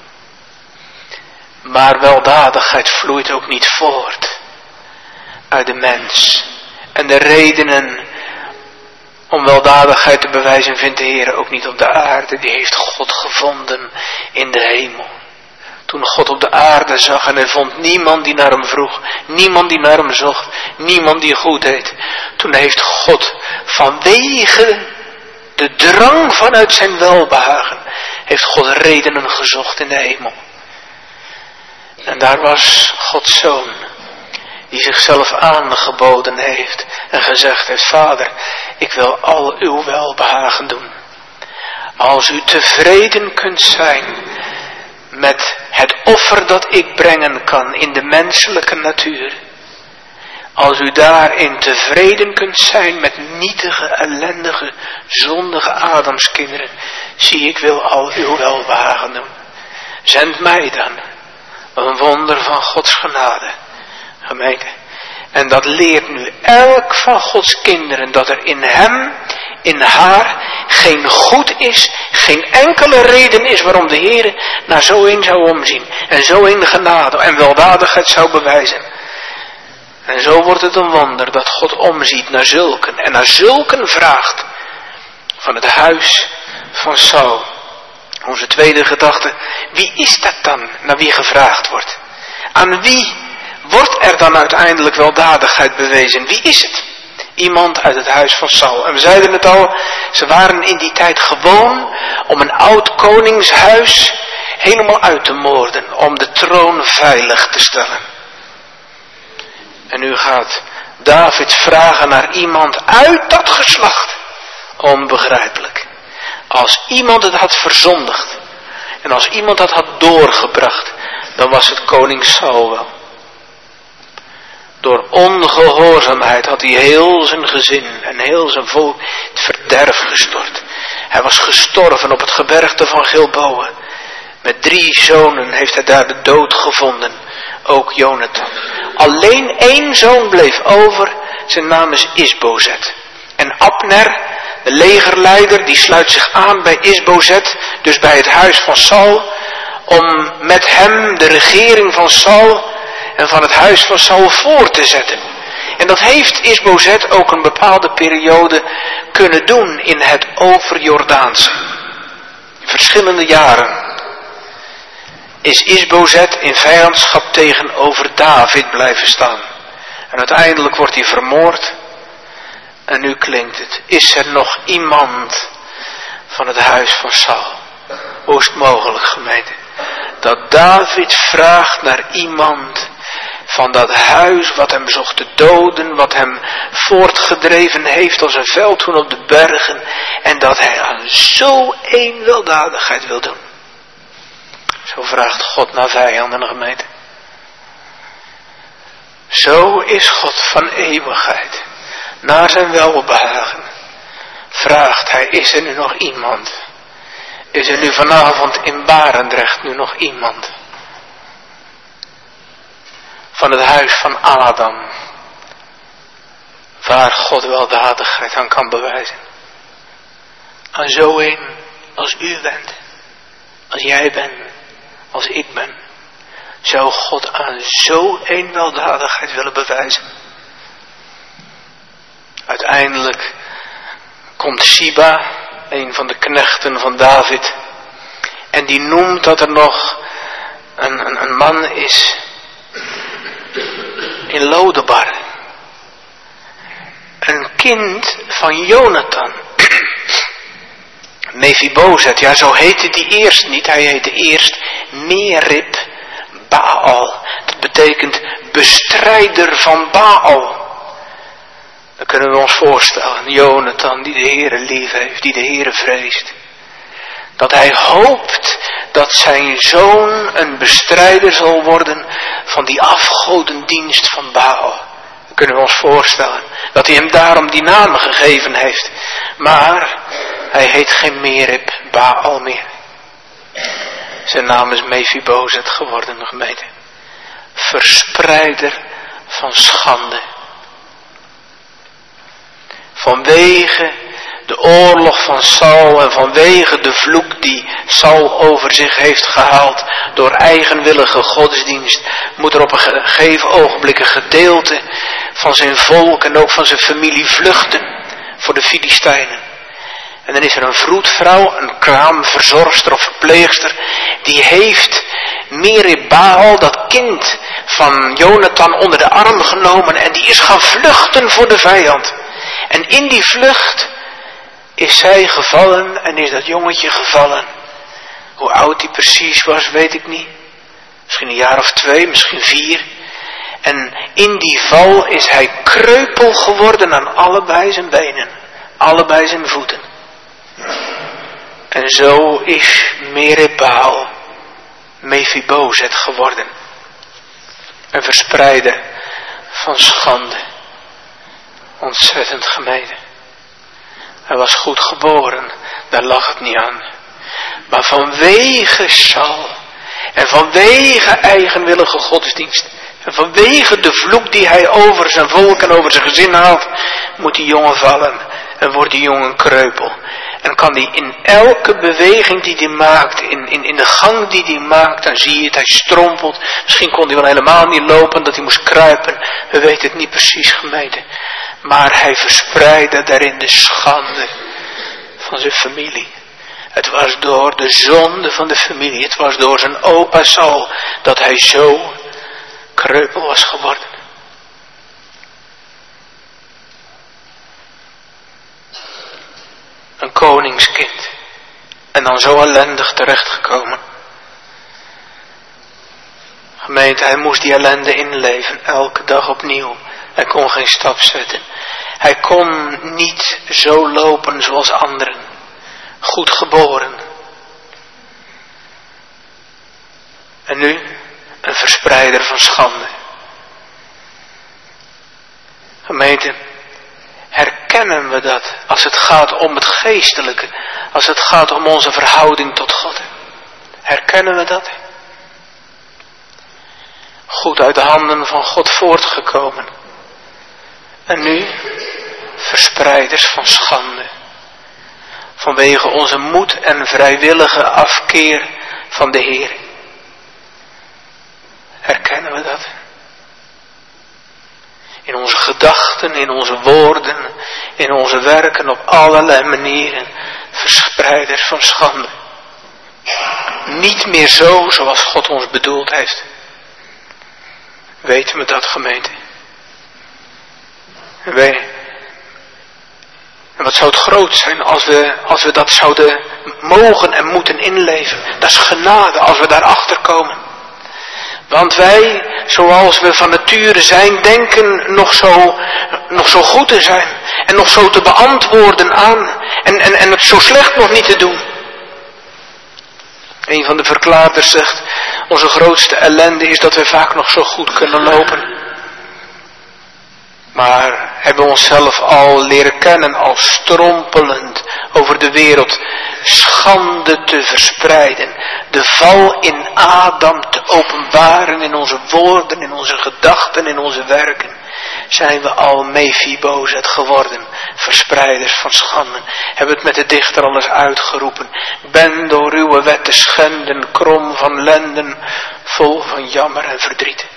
[SPEAKER 1] Maar weldadigheid vloeit ook niet voort uit de mens. En de redenen om weldadigheid te bewijzen vindt de Heer ook niet op de aarde. Die heeft God gevonden in de hemel. Toen God op de aarde zag en hij vond niemand die naar hem vroeg, niemand die naar hem zocht, niemand die goed deed. Toen heeft God vanwege de drang vanuit zijn welbehagen, heeft God redenen gezocht in de hemel. En daar was Gods Zoon, die zichzelf aangeboden heeft en gezegd heeft: Vader, ik wil al uw welbehagen doen. Als u tevreden kunt zijn met het offer dat ik brengen kan in de menselijke natuur. Als u daarin tevreden kunt zijn met nietige, ellendige, zondige Adamskinderen. Zie, ik wil al uw welbehagen doen. Zend mij dan. Een wonder van Gods genade. Gemeente. En dat leert nu elk van Gods kinderen dat er in hem, in haar, geen goed is, geen enkele reden is waarom de Heer naar zo een zou omzien. En zo een genade en weldadigheid zou bewijzen. En zo wordt het een wonder dat God omziet naar zulken en naar zulken vraagt van het huis van Saul. Onze tweede gedachte, wie is dat dan naar wie gevraagd wordt? Aan wie wordt er dan uiteindelijk weldadigheid bewezen? Wie is het? Iemand uit het huis van Saul. En we zeiden het al, ze waren in die tijd gewoon om een oud koningshuis helemaal uit te moorden, om de troon veilig te stellen. En nu gaat David vragen naar iemand uit dat geslacht. Onbegrijpelijk. Als iemand het had verzondigd en als iemand dat had doorgebracht, dan was het koning Saul wel. Door ongehoorzaamheid had hij heel zijn gezin en heel zijn volk het verderf gestort. Hij was gestorven op het gebergte van Gilboa. Met 3 zonen heeft hij daar de dood gevonden. Ook Jonathan. Alleen 1 zoon bleef over. Zijn naam is Isbozet. En Abner, de legerleider, die sluit zich aan bij Isbozet. Dus bij het huis van Saul. Om met hem de regering van Saul en van het huis van Saul voor te zetten. En dat heeft Isbozet ook een bepaalde periode kunnen doen in het overjordaanse. Verschillende jaren is Isbozet in vijandschap tegenover David blijven staan. En uiteindelijk wordt hij vermoord. En nu klinkt het: is er nog iemand van het huis van Saul? Hoe is het mogelijk, gemeente, dat David vraagt naar iemand van dat huis wat hem zocht te doden, wat hem voortgedreven heeft als een veldhoen op de bergen, en dat hij aan zo één weldadigheid wil doen? Zo vraagt God naar vijanden, gemeente. Zo is God van eeuwigheid. Naar zijn welbehagen vraagt hij, is er nu nog iemand? Is er nu vanavond in Barendrecht nu nog iemand? Van het huis van Adam. Waar God weldadigheid aan kan bewijzen. Aan zo een als u bent. Als jij bent. Als ik ben. Zou God aan zo een weldadigheid willen bewijzen. Uiteindelijk komt Siba, een van de knechten van David. En die noemt dat er nog een man is. In Lodebar. Een kind van Jonathan. Mephibozet, ja zo heette die eerst niet. Hij heette eerst Merib Baal. Dat betekent bestrijder van Baal. Dan kunnen we ons voorstellen. Jonathan die de Heere lief heeft. Die de Heere vreest. Dat hij hoopt dat zijn zoon een bestrijder zal worden van die afgodendienst van Baal. Dat kunnen we ons voorstellen. Dat hij hem daarom die naam gegeven heeft. Maar hij heet geen Merib Baal meer. Zijn naam is Mephibozet geworden, gemeente. Verspreider van schande. Vanwege de oorlog van Saul en vanwege de vloek die Saul over zich heeft gehaald door eigenwillige godsdienst, moet er op een gegeven ogenblik een gedeelte van zijn volk en ook van zijn familie vluchten voor de Filistijnen. En dan is er een vroedvrouw, een kraamverzorgster of verpleegster, die heeft Merib Baal, dat kind van Jonathan, onder de arm genomen en die is gaan vluchten voor de vijand. En in die vlucht is zij gevallen en is dat jongetje gevallen. Hoe oud hij precies was, weet ik niet. Misschien een jaar of 2, misschien 4. En in die val is hij kreupel geworden aan allebei zijn benen. Allebei zijn voeten. En zo is Merib Baal Mephibozet geworden. Een verspreider van schande. Ontzettend gemeen. Hij was goed geboren, daar lag het niet aan. Maar vanwege Saul en vanwege eigenwillige godsdienst en vanwege de vloek die hij over zijn volk en over zijn gezin haalt, moet die jongen vallen en wordt die jongen kreupel. En kan hij in elke beweging die hij maakt, in de gang die hij maakt, dan zie je het, hij strompelt. Misschien kon hij wel helemaal niet lopen, dat hij moest kruipen. We weten het niet precies, gemeente. Maar hij verspreidde daarin de schande van zijn familie. Het was door de zonde van de familie, het was door zijn opa Saul, dat hij zo kreupel was geworden. Een koningskind. En dan zo ellendig terechtgekomen. Gemeente, hij moest die ellende inleven, elke dag opnieuw. Hij kon geen stap zetten. Hij kon niet zo lopen zoals anderen. Goed geboren. En nu een verspreider van schande. Gemeente, herkennen we dat als het gaat om het geestelijke, als het gaat om onze verhouding tot God? Herkennen we dat? Goed uit de handen van God voortgekomen. En nu verspreiders van schande. Vanwege onze moed en vrijwillige afkeer van de Heer. Herkennen we dat? In onze gedachten, in onze woorden, in onze werken, op allerlei manieren. Verspreiders van schande. Niet meer zo zoals God ons bedoeld heeft. Weten we dat, gemeente? En wat zou het groot zijn als we dat zouden mogen en moeten inleven. Dat is genade als we daarachter komen. Want wij, zoals we van nature zijn, denken nog zo goed te zijn. En nog zo te beantwoorden aan. En het zo slecht nog niet te doen. Een van de verklaarders zegt, onze grootste ellende is dat we vaak nog zo goed kunnen lopen. maar hebben onszelf al leren kennen als strompelend over de wereld, schande te verspreiden, de val in Adam te openbaren in onze woorden, in onze gedachten, in onze werken. Zijn we al Mephibozet geworden, verspreiders van schanden. Hebben het met de dichter al eens uitgeroepen. Ben door uw wetten schenden, krom van lenden, vol van jammer en verdriet.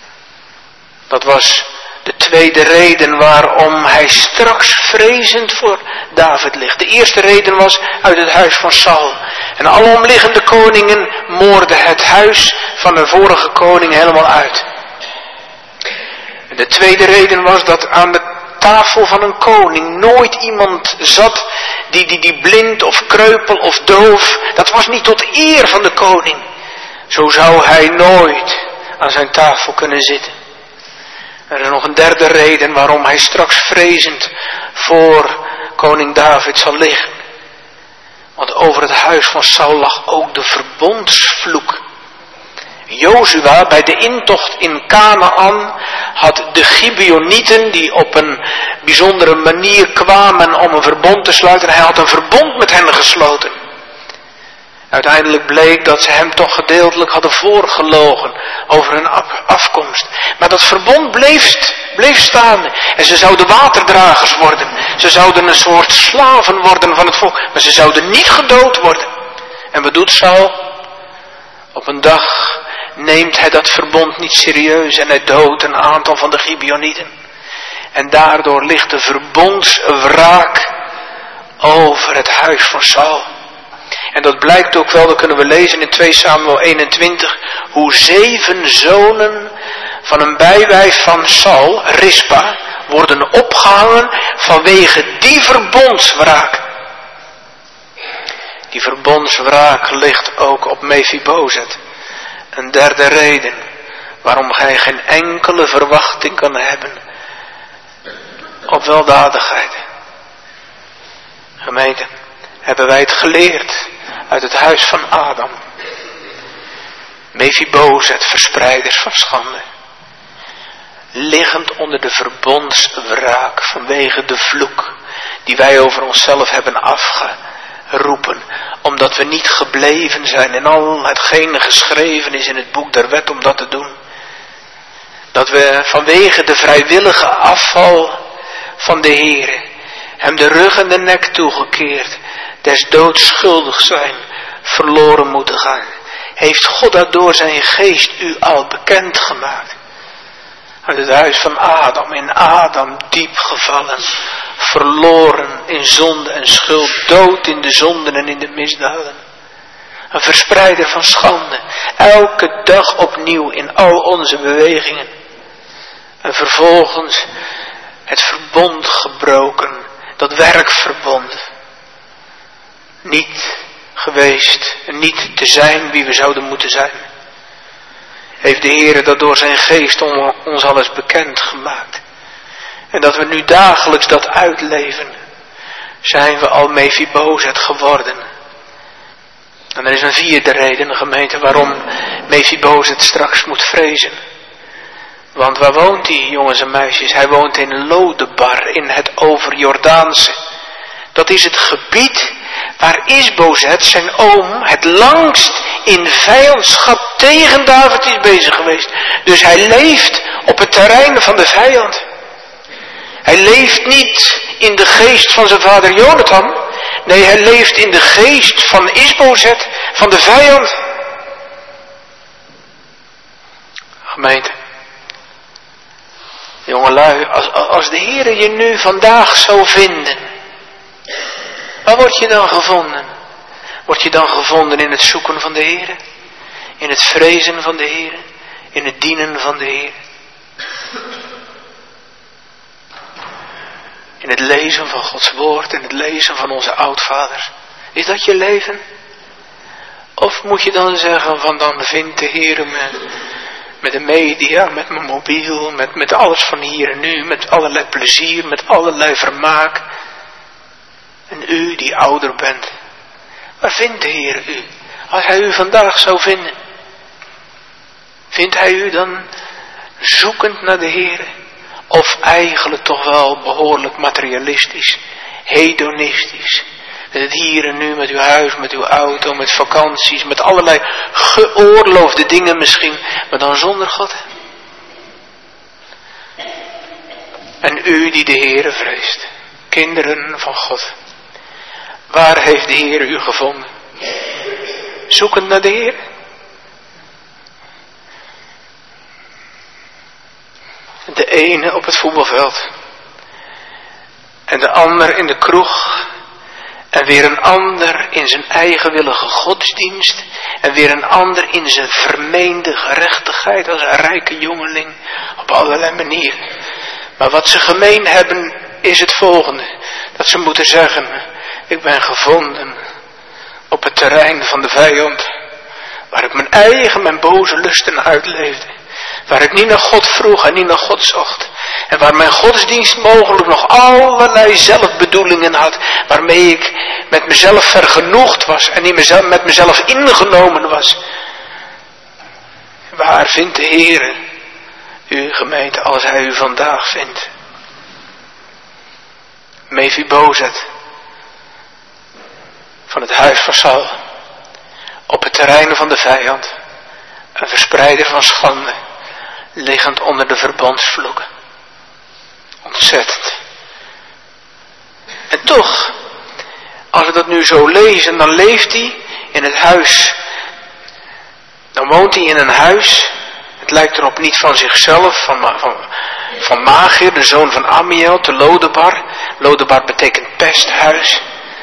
[SPEAKER 1] Dat was de tweede reden waarom hij straks vrezend voor David ligt. De eerste reden was uit het huis van Saul. En alle omliggende koningen moorden het huis van de vorige koning helemaal uit. En de tweede reden was dat aan de tafel van een koning nooit iemand zat die blind of kreupel of doof. Dat was niet tot eer van de koning. Zo zou hij nooit aan zijn tafel kunnen zitten. Er is nog een derde reden waarom hij straks vrezend voor koning David zal liggen. Want over het huis van Saul lag ook de verbondsvloek. Jozua bij de intocht in Kanaan had de Gibeonieten die op een bijzondere manier kwamen om een verbond te sluiten. Hij had een verbond met hen gesloten. Uiteindelijk bleek dat ze hem toch gedeeltelijk hadden voorgelogen over hun afkomst. Maar dat verbond bleef staan. En ze zouden waterdragers worden. Ze zouden een soort slaven worden van het volk. Maar ze zouden niet gedood worden. En wat doet Saul? Op een dag neemt hij dat verbond niet serieus en hij doodt een aantal van de Gibeonieten. En daardoor ligt de verbondswraak over het huis van Saul. En dat blijkt ook wel, dat kunnen we lezen in 2 Samuel 21, hoe 7 zonen van een bijwijf van Saul, Rispa, worden opgehangen vanwege die verbondswraak. Die verbondswraak ligt ook op Mephibozet. Een derde reden waarom gij geen enkele verwachting kan hebben op weldadigheid. Gemeente, hebben wij het geleerd uit het huis van Adam. Mephibozet, verspreiders van schande. Liggend onder de verbondswraak vanwege de vloek die wij over onszelf hebben afgeroepen. Omdat we niet gebleven zijn in al hetgene geschreven is in het boek der wet om dat te doen. Dat we vanwege de vrijwillige afval van de Heere hem de rug en de nek toegekeerd, des doods schuldig zijn, verloren moeten gaan. Heeft God dat door zijn geest u al bekend gemaakt? Uit het huis van Adam, in Adam diep gevallen, verloren in zonde en schuld, dood in de zonden en in de misdaden. Een verspreider van schande, elke dag opnieuw in al onze bewegingen. En vervolgens het verbond gebroken, dat werkverbond. Niet geweest en niet te zijn wie we zouden moeten zijn. Heeft de Heer dat door zijn geest ons al eens bekend gemaakt. En dat we nu dagelijks dat uitleven. Zijn we al Mephibozet geworden. En er is een vierde reden, gemeente, waarom Mephibozet straks moet vrezen. Want waar woont hij, jongens en meisjes? Hij woont in Lodebar, in het overjordaanse. Dat is het gebied waar Isbozet, zijn oom, het langst in vijandschap tegen David is bezig geweest. Dus hij leeft op het terrein van de vijand. Hij leeft niet in de geest van zijn vader Jonathan. Nee, hij leeft in de geest van Isbozet, van de vijand. Gemeente. Jongelui, als de Heer je nu vandaag zou vinden, waar word je dan gevonden? Word je dan gevonden in het zoeken van de Heer? In het vrezen van de Heer? In het dienen van de Heer? In het lezen van Gods woord, in het lezen van onze oudvaders. Is dat je leven? Of moet je dan zeggen van dan vindt de Heer me met de media, met mijn mobiel, met alles van hier en nu, met allerlei plezier, met allerlei vermaak. En u die ouder bent, waar vindt de Heer u? Als hij u vandaag zou vinden, vindt hij u dan zoekend naar de Heer? Of eigenlijk toch wel behoorlijk materialistisch, hedonistisch. Met het hier en nu, met uw huis, met uw auto, met vakanties, met allerlei geoorloofde dingen misschien, maar dan zonder God. En u die de Heere vreest, kinderen van God, waar heeft de Heere u gevonden? Zoekend naar de Heere? De ene op het voetbalveld en de ander in de kroeg en weer een ander in zijn eigenwillige godsdienst en weer een ander in zijn vermeende gerechtigheid als een rijke jongeling op allerlei manieren. Maar wat ze gemeen hebben is het volgende, dat ze moeten zeggen, ik ben gevonden op het terrein van de vijand, waar ik mijn boze lusten uitleefde. Waar ik niet naar God vroeg en niet naar God zocht. En waar mijn godsdienst mogelijk nog allerlei zelfbedoelingen had. Waarmee ik met mezelf vergenoegd was. En niet met mezelf ingenomen was. Waar vindt de Heere uw gemeente als hij u vandaag vindt? Mephibozet. Van het huis van Saul. Op het terrein van de vijand. Een verspreider van schande. Liggend onder de verbondsvloeken. Ontzettend. En toch, als we dat nu zo lezen, dan leeft hij in het huis. Dan woont hij in een huis. Het lijkt erop niet van zichzelf, van Magir, de zoon van Amiel, te Lodebar. Lodebar betekent pesthuis.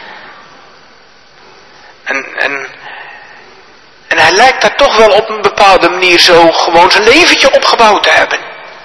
[SPEAKER 1] En hij lijkt daar toch wel op een bepaalde manier zo gewoon zijn leventje opgebouwd te hebben.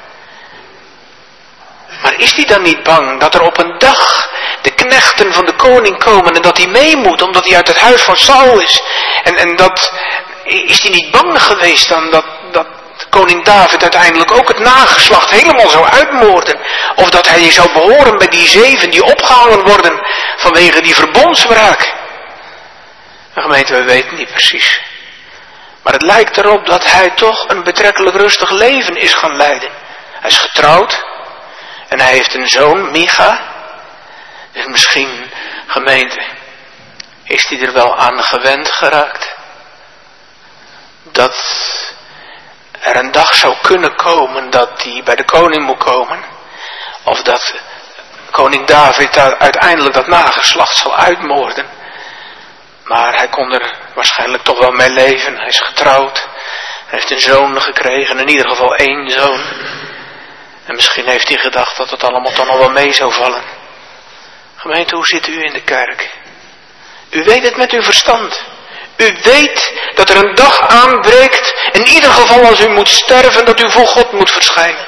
[SPEAKER 1] Maar is hij dan niet bang dat er op een dag de knechten van de koning komen en dat hij mee moet omdat hij uit het huis van Saul is? En dat, is hij niet bang geweest dan dat koning David uiteindelijk ook het nageslacht helemaal zou uitmoorden? Of dat hij zou behoren bij die 7 die opgehangen worden vanwege die verbondswraak? De gemeente, we weten niet precies. Maar het lijkt erop dat hij toch een betrekkelijk rustig leven is gaan leiden. Hij is getrouwd. En hij heeft een zoon, Micha. Dus misschien, gemeente, is hij er wel aan gewend geraakt. Dat er een dag zou kunnen komen dat hij bij de koning moet komen. Of dat koning David uiteindelijk dat nageslacht zal uitmoorden. Maar hij kon er waarschijnlijk toch wel mee leven. Hij is getrouwd. Hij heeft een zoon gekregen. In ieder geval 1 zoon. En misschien heeft hij gedacht dat het allemaal toch nog wel mee zou vallen. Gemeente, hoe zit u in de kerk? U weet het met uw verstand. U weet dat er een dag aanbreekt. In ieder geval als u moet sterven, dat u voor God moet verschijnen.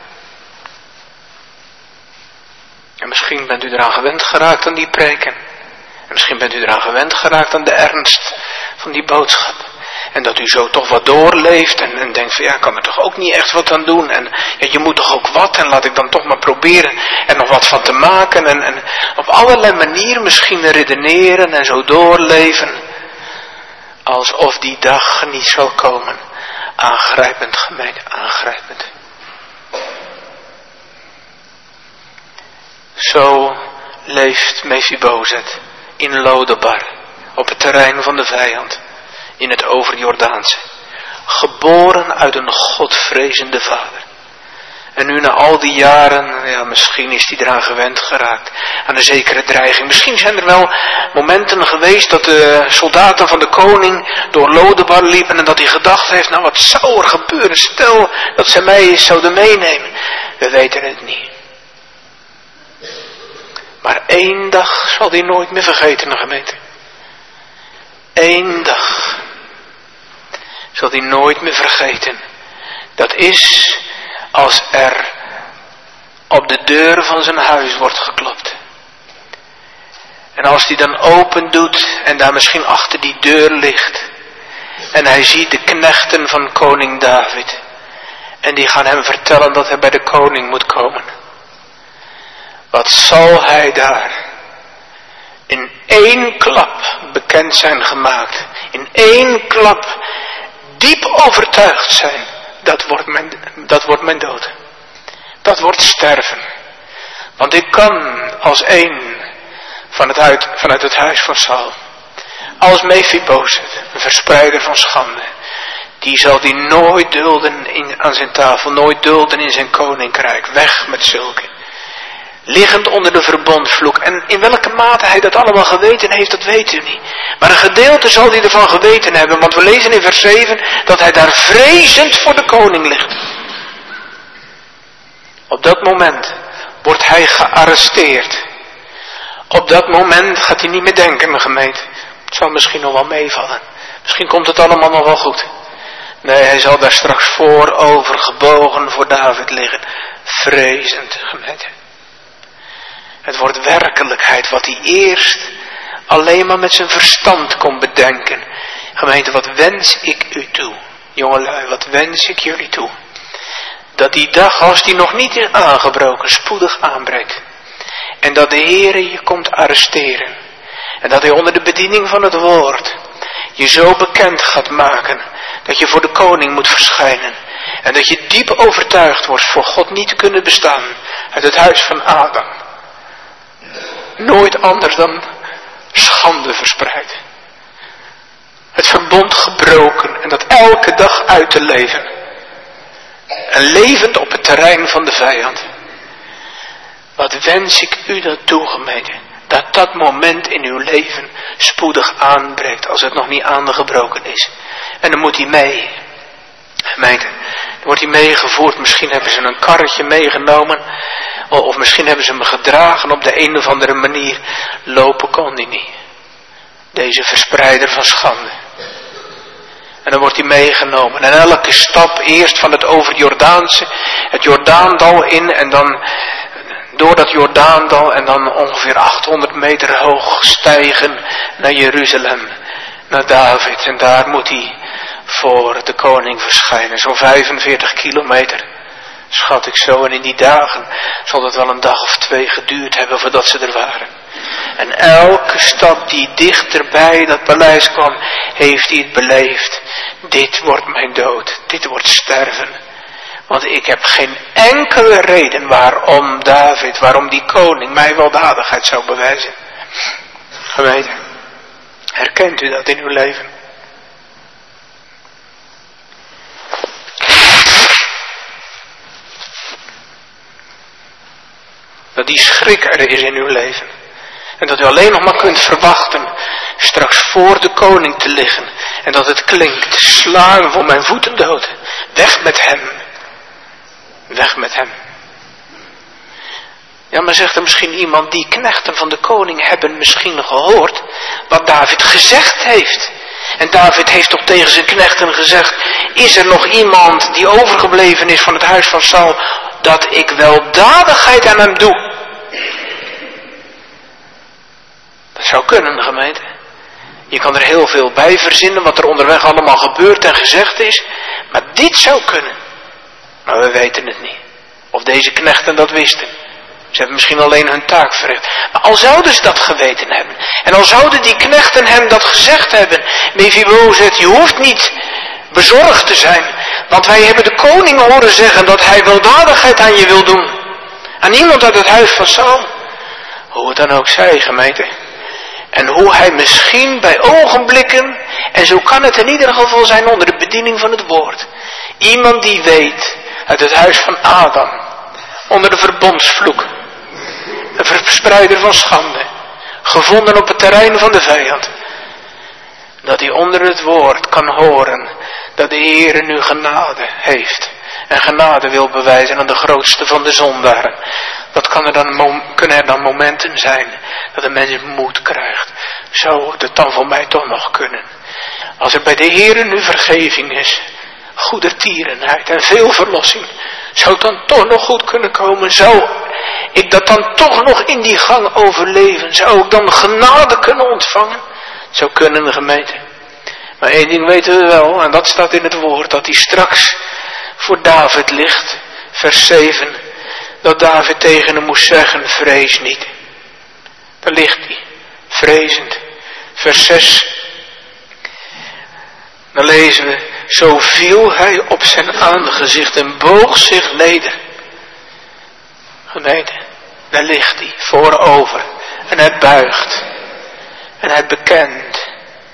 [SPEAKER 1] En misschien bent u eraan gewend geraakt aan die preken. En misschien bent u eraan gewend geraakt aan de ernst van die boodschap. En dat u zo toch wat doorleeft en denkt van ja, ik kan er toch ook niet echt wat aan doen. En ja, je moet toch ook wat en laat ik dan toch maar proberen er nog wat van te maken. En op allerlei manieren misschien redeneren en zo doorleven. Alsof die dag niet zal komen. Aangrijpend, gemeente, aangrijpend. Zo leeft Mephibozet in Lodebar, op het terrein van de vijand, in het overjordaanse, geboren uit een godvrezende vader. En nu na al die jaren, ja, misschien is hij eraan gewend geraakt, aan een zekere dreiging. Misschien zijn er wel momenten geweest dat de soldaten van de koning door Lodebar liepen en dat hij gedacht heeft, nou wat zou er gebeuren, stel dat ze mij eens zouden meenemen. We weten het niet. Maar 1 dag zal hij nooit meer vergeten, de gemeente. 1 dag zal hij nooit meer vergeten. Dat is als er op de deur van zijn huis wordt geklopt. En als hij dan open doet en daar misschien achter die deur ligt. En hij ziet de knechten van koning David. En die gaan hem vertellen dat hij bij de koning moet komen. Wat zal hij daar in 1 klap bekend zijn gemaakt. In 1 klap diep overtuigd zijn. Dat wordt mijn dood. Dat wordt sterven. Want ik kan als een vanuit het huis van Saul, als Mephibozet, een verspreider van schande, die zal die nooit dulden aan zijn tafel, nooit dulden in zijn koninkrijk. Weg met zulke. Liggend onder de verbondvloek. En in welke mate hij dat allemaal geweten heeft, dat weet u niet. Maar een gedeelte zal hij ervan geweten hebben. Want we lezen in vers 7 dat hij daar vrezend voor de koning ligt. Op dat moment wordt hij gearresteerd. Op dat moment gaat hij niet meer denken, mijn gemeente. Het zal misschien nog wel meevallen. Misschien komt het allemaal nog wel goed. Nee, hij zal daar straks voorover gebogen voor David liggen. Vrezend, gemeente. Het wordt werkelijkheid wat hij eerst alleen maar met zijn verstand kon bedenken. Gemeente, wat wens ik u toe? Jongelui, wat wens ik jullie toe? Dat die dag, als die nog niet is aangebroken, spoedig aanbreekt. En dat de Heere je komt arresteren. En dat hij onder de bediening van het woord je zo bekend gaat maken dat je voor de koning moet verschijnen. En dat je diep overtuigd wordt voor God niet te kunnen bestaan uit het huis van Adam. Nooit anders dan schande verspreid. Het verbond gebroken en dat elke dag uit te leven. En levend op het terrein van de vijand. Wat wens ik u dat toe, gemeente. Dat dat moment in uw leven spoedig aanbreekt als het nog niet aangebroken is. En dan moet hij mee. Gemeente, dan wordt hij meegevoerd. Misschien hebben ze een karretje meegenomen. Of misschien hebben ze hem gedragen op de een of andere manier. Lopen kon hij niet. Deze verspreider van schande. En dan wordt hij meegenomen. En elke stap eerst van het overjordaanse, het Jordaandal in en dan door dat Jordaandal en dan ongeveer 800 meter hoog stijgen naar Jeruzalem, naar David. En daar moet hij voor de koning verschijnen. Zo'n 45 kilometer, schat ik zo. En in die dagen zal het wel een dag of 2 geduurd hebben voordat ze er waren. En elke stap die dichter bij dat paleis kwam, heeft hij het beleefd. Dit wordt mijn dood, dit wordt sterven. Want ik heb geen enkele reden waarom David, waarom die koning mij weldadigheid zou bewijzen. Gemeente, herkent u dat in uw leven? Dat die schrik er is in uw leven. En dat u alleen nog maar kunt verwachten straks voor de koning te liggen. En dat het klinkt, sla hem voor mijn voeten dood. Weg met hem. Weg met hem. Ja, maar zegt er misschien iemand, die knechten van de koning hebben misschien gehoord wat David gezegd heeft. En David heeft toch tegen zijn knechten gezegd, is er nog iemand die overgebleven is van het huis van Saul, dat ik weldadigheid aan hem doe? Dat zou kunnen, gemeente. Je kan er heel veel bij verzinnen wat er onderweg allemaal gebeurd en gezegd is. Maar dit zou kunnen. Maar we weten het niet. Of deze knechten dat wisten. Ze hebben misschien alleen hun taak verricht. Maar al zouden ze dat geweten hebben. En al zouden die knechten hem dat gezegd hebben. Mephibozet, je hoeft niet bezorgd te zijn. Want wij hebben de koning horen zeggen dat hij weldadigheid aan je wil doen. Aan iemand uit het huis van Saul. Hoe het dan ook zij, gemeente. En hoe hij misschien bij ogenblikken, en zo kan het in ieder geval zijn onder de bediening van het woord. Iemand die weet, uit het huis van Adam, onder de verbondsvloek. Een verspreider van schande, gevonden op het terrein van de vijand. Dat hij onder het woord kan horen, dat de Heere nu genade heeft. En genade wil bewijzen aan de grootste van de zondaren. Dat kunnen er dan momenten zijn dat een mens moed krijgt. Zou het dan voor mij toch nog kunnen? Als er bij de Heere nu vergeving is, goedertierenheid en veel verlossing, zou het dan toch nog goed kunnen komen? Zou ik dat dan toch nog in die gang overleven? Zou ik dan genade kunnen ontvangen? Het zou kunnen, de gemeente. Maar één ding weten we wel, en dat staat in het woord, dat hij straks voor David ligt, vers 7, dat David tegen hem moest zeggen, vrees niet. Daar ligt hij, vrezend. Vers 6, dan lezen we, zo viel hij op zijn aangezicht en boog zich neder. Gemeente, daar ligt hij voorover. En hij buigt. En hij bekent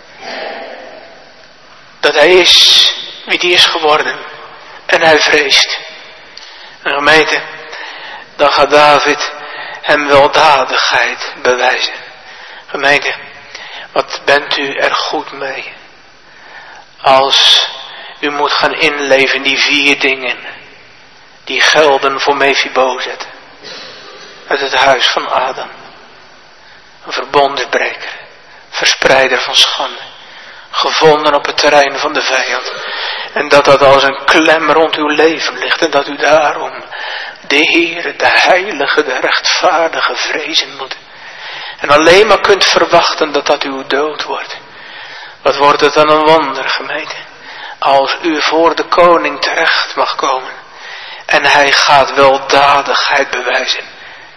[SPEAKER 1] dat hij is wie hij is geworden. En hij vreest. En gemeente, dan gaat David hem weldadigheid bewijzen. Gemeente, wat bent u er goed mee? Als u moet gaan inleven die 4 dingen die gelden voor Mephibozet. Uit het huis van Adam. Een verbondsbreker. Verspreider van schande. Gevonden op het terrein van de vijand. En dat als een klem rond uw leven ligt. En dat u daarom de Heere, de Heilige, de Rechtvaardige vrezen moet. En alleen maar kunt verwachten dat uw dood wordt. Wat wordt het dan een wonder, gemeente. Als u voor de koning terecht mag komen. En hij gaat weldadigheid bewijzen.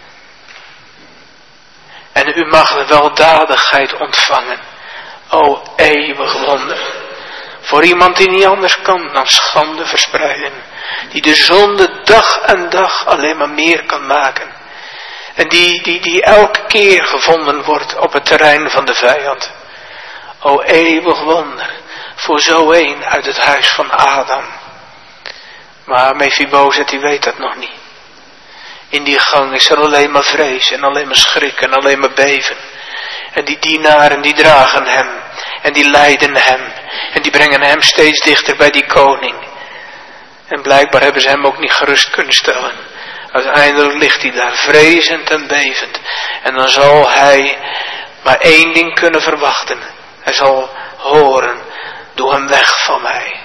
[SPEAKER 1] En u mag de weldadigheid ontvangen. O eeuwig wonder. Voor iemand die niet anders kan dan schande verspreiden. Die de zonde dag en dag alleen maar meer kan maken. En die elke keer gevonden wordt op het terrein van de vijand. O eeuwig wonder. Voor zo een uit het huis van Adam. Maar Mephibozet die weet dat nog niet. In die gang is er alleen maar vrees en alleen maar schrik en alleen maar beven. En die dienaren die dragen hem. En die leiden hem. En die brengen hem steeds dichter bij die koning. En blijkbaar hebben ze hem ook niet gerust kunnen stellen. Uiteindelijk ligt hij daar vrezend en bevend. En dan zal hij maar 1 ding kunnen verwachten. Hij zal horen, doe hem weg van mij.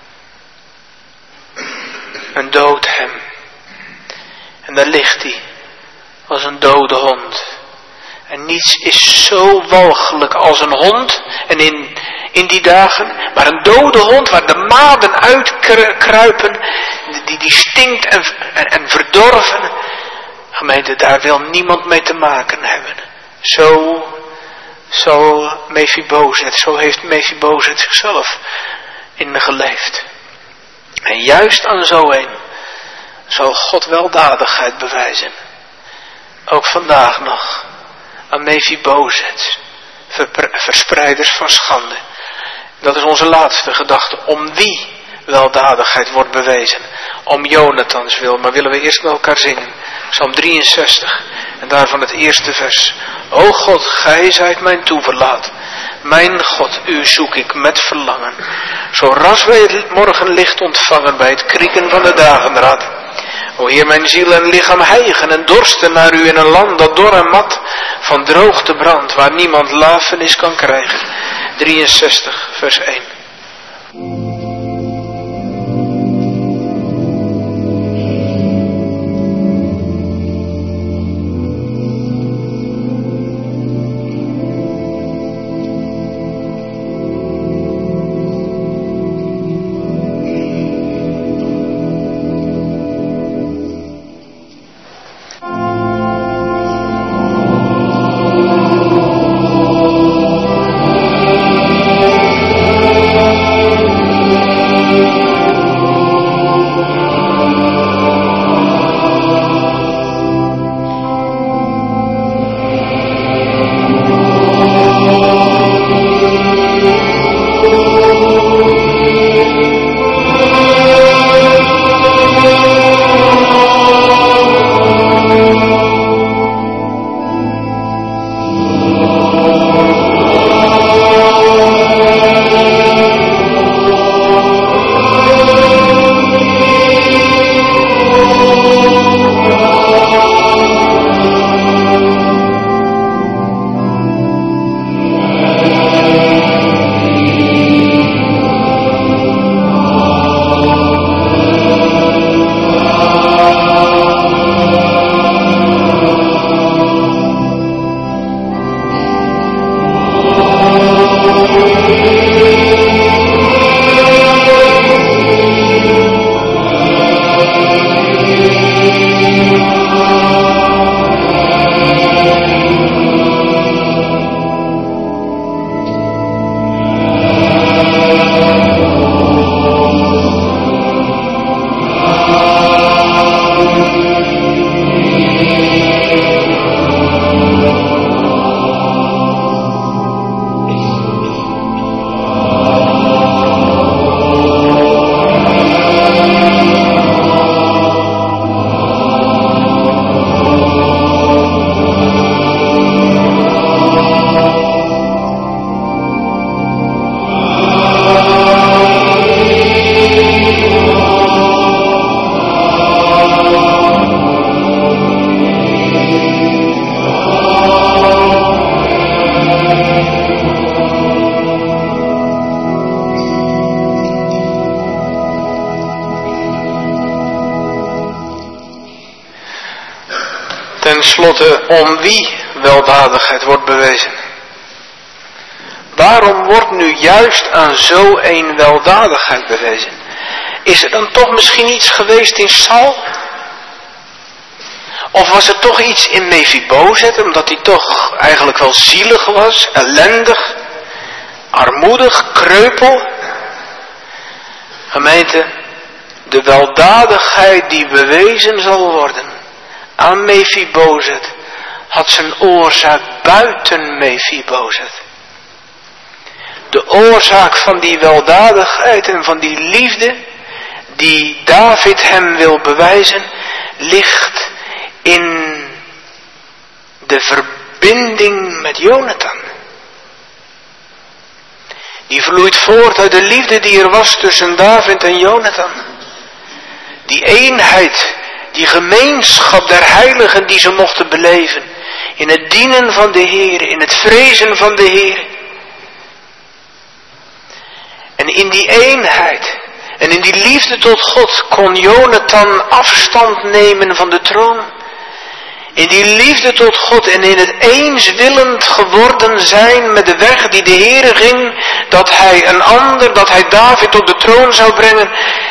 [SPEAKER 1] En dood hem. En daar ligt hij, als een dode hond. En niets is zo walgelijk als een hond. En in die dagen, maar een dode hond waar de maden uitkruipen. Die stinkt en verdorven. Gemeente, daar wil niemand mee te maken hebben. Zo Mephibozet, zo heeft Mephibozet zichzelf in geleefd. En juist aan zo een zal God weldadigheid bewijzen. Ook vandaag nog. Aan Mephibozet. Verspreiders van schande. Dat is onze laatste gedachte. Om wie weldadigheid wordt bewezen. Om Jonathans wil. Maar willen we eerst met elkaar zingen. Psalm 63. En daarvan het eerste vers. O God, gij zijt mijn toeverlaat. Mijn God, u zoek ik met verlangen. Zo ras wij het morgenlicht ontvangen bij het krieken van de dagenraad. O Heer, mijn ziel en lichaam hijgen en dorsten naar u in een land dat dor en mat van droogte brandt, waar niemand lafenis kan krijgen. 63 vers 1. tenslotte om wie weldadigheid wordt bewezen. Waarom wordt nu juist aan zo een weldadigheid bewezen? Is er dan toch misschien iets geweest in Saul? Of was er toch iets in Mephibozet, omdat hij toch eigenlijk wel zielig was, ellendig, armoedig, kreupel? Gemeente, de weldadigheid die bewezen zal worden aan Mephibozet, had zijn oorzaak buiten Mephibozet. De oorzaak van die weldadigheid en van die liefde die David hem wil bewijzen, ligt in de verbinding met Jonathan. Die vloeit voort uit de liefde die er was tussen David en Jonathan. Die eenheid, die gemeenschap der heiligen die ze mochten beleven. In het dienen van de Heer, in het vrezen van de Heer. En in die eenheid en in die liefde tot God kon Jonathan afstand nemen van de troon. In die liefde tot God en in het eenswillend geworden zijn met de weg die de Heere ging, dat hij David op de troon zou brengen,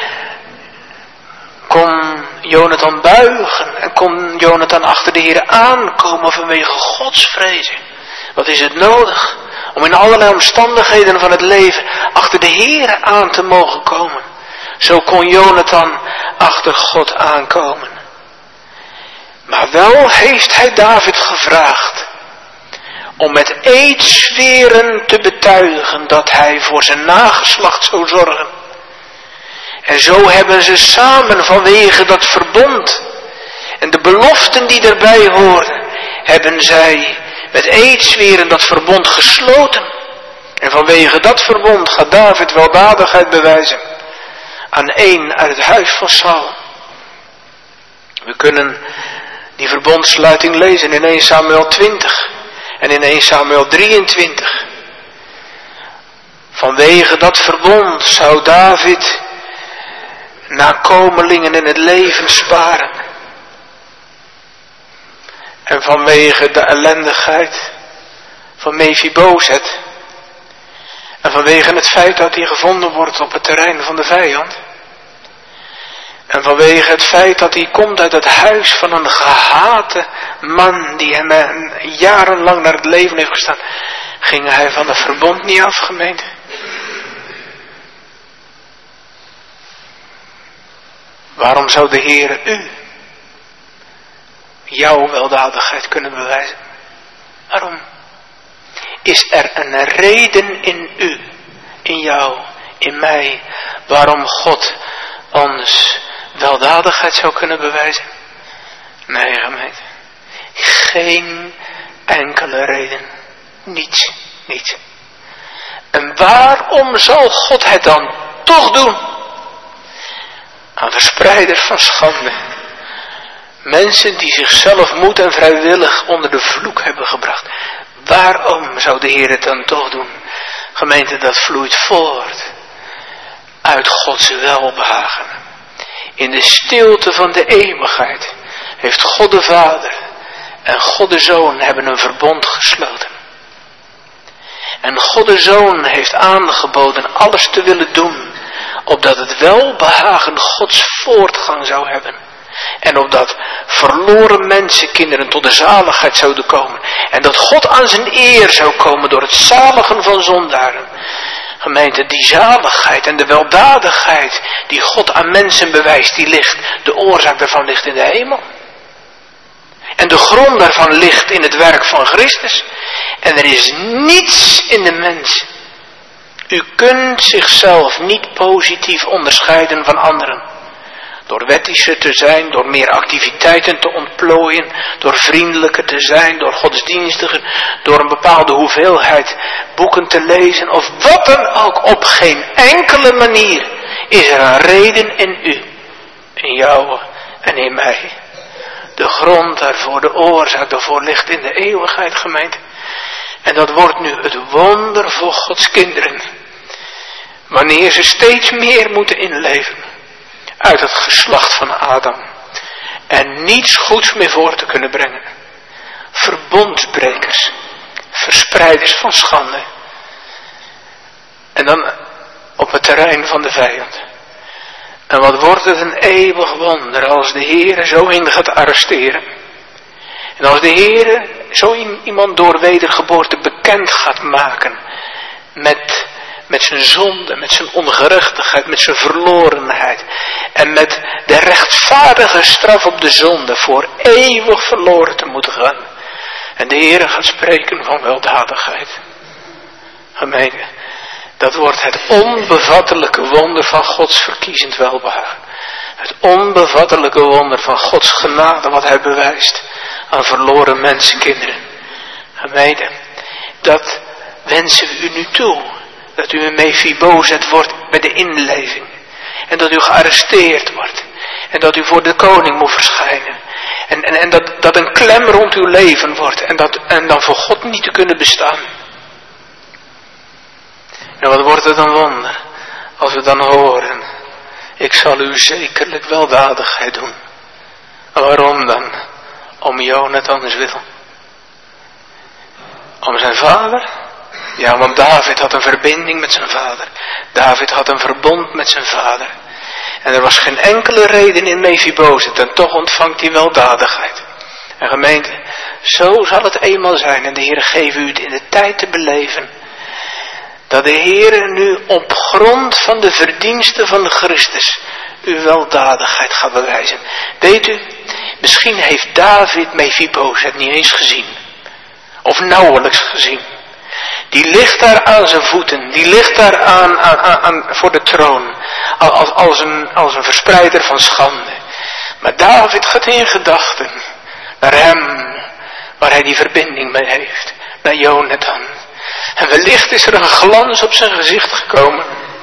[SPEAKER 1] kon Jonathan buigen en kon Jonathan achter de Heere aankomen vanwege godsvrezing. Wat is het nodig om in allerlei omstandigheden van het leven achter de Heere aan te mogen komen? Zo kon Jonathan achter God aankomen. Maar wel heeft hij David gevraagd om met eedzweren te betuigen dat hij voor zijn nageslacht zou zorgen. En zo hebben ze samen vanwege dat verbond en de beloften die daarbij hoorden, hebben zij met eedzweren dat verbond gesloten. En vanwege dat verbond gaat David weldadigheid bewijzen aan één uit het huis van Saul. We kunnen die verbondsluiting lezen in 1 Samuel 20 en in 1 Samuel 23. Vanwege dat verbond zou David nakomelingen in het leven sparen. En vanwege de ellendigheid van Mephibozet en vanwege het feit dat hij gevonden wordt op het terrein van de vijand. En vanwege het feit dat hij komt uit het huis van een gehate man die hem jarenlang naar het leven heeft gestaan, ging hij van het verbond niet af, gemeente. Waarom zou de Heere jouw weldadigheid kunnen bewijzen? Waarom? Is er een reden in u, in jou, in mij, waarom God ons weldadigheid zou kunnen bewijzen? Nee, gemeente. Geen enkele reden. Niets. En waarom zal God het dan toch doen? Aan verspreiders van schande. Mensen die zichzelf moed en vrijwillig onder de vloek hebben gebracht. Waarom zou de Heer het dan toch doen? Gemeente, dat vloeit voort uit Gods welbehagen. In de stilte van de eeuwigheid heeft God de Vader en God de Zoon hebben een verbond gesloten. En God de Zoon heeft aangeboden alles te willen doen, opdat het welbehagen Gods voortgang zou hebben. En opdat verloren mensenkinderen tot de zaligheid zouden komen. En dat God aan zijn eer zou komen door het zaligen van zondaren. Gemeente, die zaligheid en de weldadigheid die God aan mensen bewijst, de oorzaak daarvan ligt in de hemel. En de grond daarvan ligt in het werk van Christus. En er is niets in de mens. U kunt zichzelf niet positief onderscheiden van anderen. Door wettischer te zijn, door meer activiteiten te ontplooien, door vriendelijker te zijn, door godsdienstiger, door een bepaalde hoeveelheid boeken te lezen of wat dan ook. Op geen enkele manier is er een reden in u, in jou en in mij. De grond daarvoor, de oorzaak daarvoor ligt in de eeuwigheid, gemeente. En dat wordt nu het wonder voor Gods kinderen. Wanneer ze steeds meer moeten inleveren uit het geslacht van Adam. En niets goeds meer voor te kunnen brengen. verbondsbrekers, verspreiders van schande. En dan op het terrein van de vijand. En wat wordt het een eeuwig wonder als de Heer zo in gaat arresteren. En als de Heer zo iemand door wedergeboorte bekend gaat maken met zijn zonde, met zijn ongerechtigheid, met zijn verlorenheid. En met de rechtvaardige straf op de zonde voor eeuwig verloren te moeten gaan. En de Heer gaat spreken van weldadigheid. Gemeente, dat wordt het onbevattelijke wonder van Gods verkiezend welbehagen. Het onbevattelijke wonder van Gods genade wat Hij bewijst aan verloren mensenkinderen. Gemeente, dat wensen we u nu toe. Dat u een Mephibozet wordt bij de inleving. En dat u gearresteerd wordt. En dat u voor de koning moet verschijnen. En dat een klem rond uw leven wordt. En dan voor God niet te kunnen bestaan. En wat wordt het een wonder. Als we dan horen. Ik zal u zekerlijk weldadigheid doen. Waarom dan? Om Jonathans wil. Om zijn vader. Ja, want David had een verbinding met zijn vader. David had een verbond met zijn vader. En er was geen enkele reden in Mephibozet. En toch ontvangt hij weldadigheid. En gemeente, zo zal het eenmaal zijn. En de Heer geeft u het in de tijd te beleven. Dat de Heer nu op grond van de verdiensten van Christus uw weldadigheid gaat bewijzen. Weet u, misschien heeft David Mephibozet niet eens gezien. Of nauwelijks gezien. Die ligt daar aan zijn voeten. Die ligt daar aan voor de troon. Als een verspreider van schande. Maar David gaat in gedachten naar hem. Waar hij die verbinding mee heeft. Naar Jonathan. En wellicht is er een glans op zijn gezicht gekomen.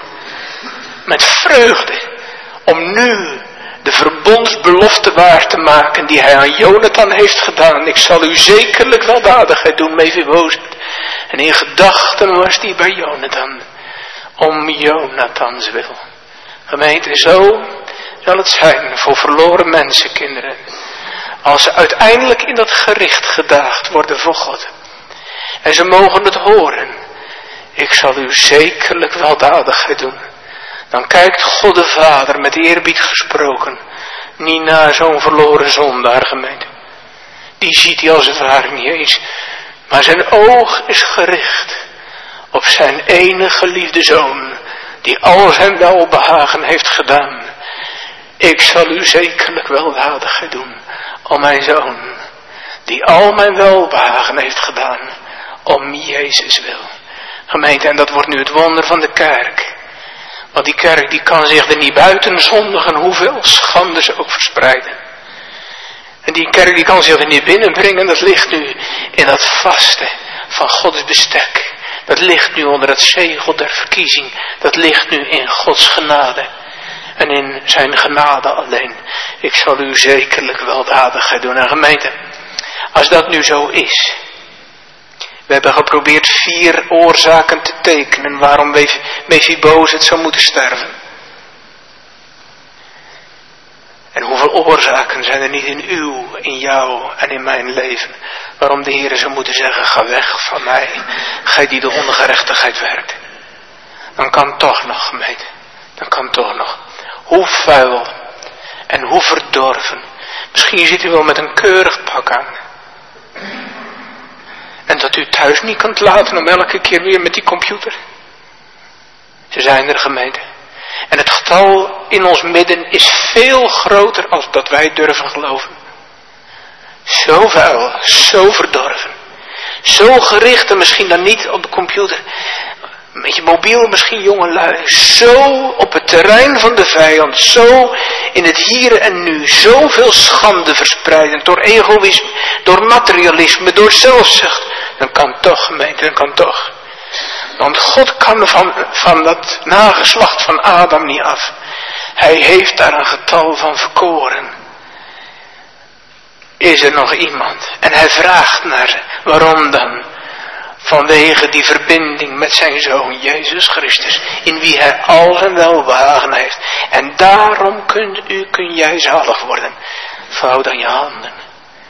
[SPEAKER 1] Met vreugde. Om nu de verbondsbelofte waar te maken die hij aan Jonathan heeft gedaan. Ik zal u zekerlijk weldadigheid doen, Mephibozet. En in gedachten was hij bij Jonathan. Om Jonathans wil. Gemeente, zo zal het zijn voor verloren mensenkinderen. Als ze uiteindelijk in dat gericht gedaagd worden voor God. En ze mogen het horen. Ik zal u zekerlijk weldadigheid doen. Dan kijkt God de Vader met eerbied gesproken. Niet naar zo'n verloren zondaar, gemeente. Die ziet hij als het ware niet eens. Maar zijn oog is gericht op zijn enige geliefde zoon. Die al zijn welbehagen heeft gedaan. Ik zal u zekerlijk weldadigheid doen. Om mijn zoon. Die al mijn welbehagen heeft gedaan. Om Jezus wil. Gemeente, en dat wordt nu het wonder van de kerk. Want die kerk die kan zich er niet buiten zondigen, hoeveel schande ze ook verspreiden. En die kerk die kan zich er niet binnenbrengen, dat ligt nu in dat vaste van Gods bestek. Dat ligt nu onder het zegel der verkiezing. Dat ligt nu in Gods genade. En in zijn genade alleen. Ik zal u zekerlijk weldadigheid doen. En gemeente, als dat nu zo is. We hebben geprobeerd 4 oorzaken te tekenen waarom Mephibozet zou moeten sterven. En hoeveel oorzaken zijn er niet in uw, in jou en in mijn leven. Waarom de Heer zou moeten zeggen, ga weg van mij. Gij die de ongerechtigheid werkt. Dan kan toch nog, gemeente. Dan kan toch nog. Hoe vuil en hoe verdorven. Misschien zit u wel met een keurig pak aan. En dat u thuis niet kunt laten om elke keer weer met die computer. Ze zijn er, gemeente. En het getal in ons midden is veel groter als dat wij durven geloven. Zo vuil, zo verdorven. Zo gericht en misschien dan niet op de computer. Met je mobiel misschien jongelui. Zo op het terrein van de vijand. Zo in het hier en nu. Zoveel schande verspreiden. Door egoïsme, door materialisme, door zelfzucht. Dan kan toch, gemeente, dan kan toch. Want God kan van dat nageslacht van Adam niet af. Hij heeft daar een getal van verkoren. Is er nog iemand? En hij vraagt naar ze. Waarom dan? Vanwege die verbinding met zijn Zoon Jezus Christus. In wie hij al zijn welbehagen heeft. En daarom kun jij zalig worden. Vouw dan je handen.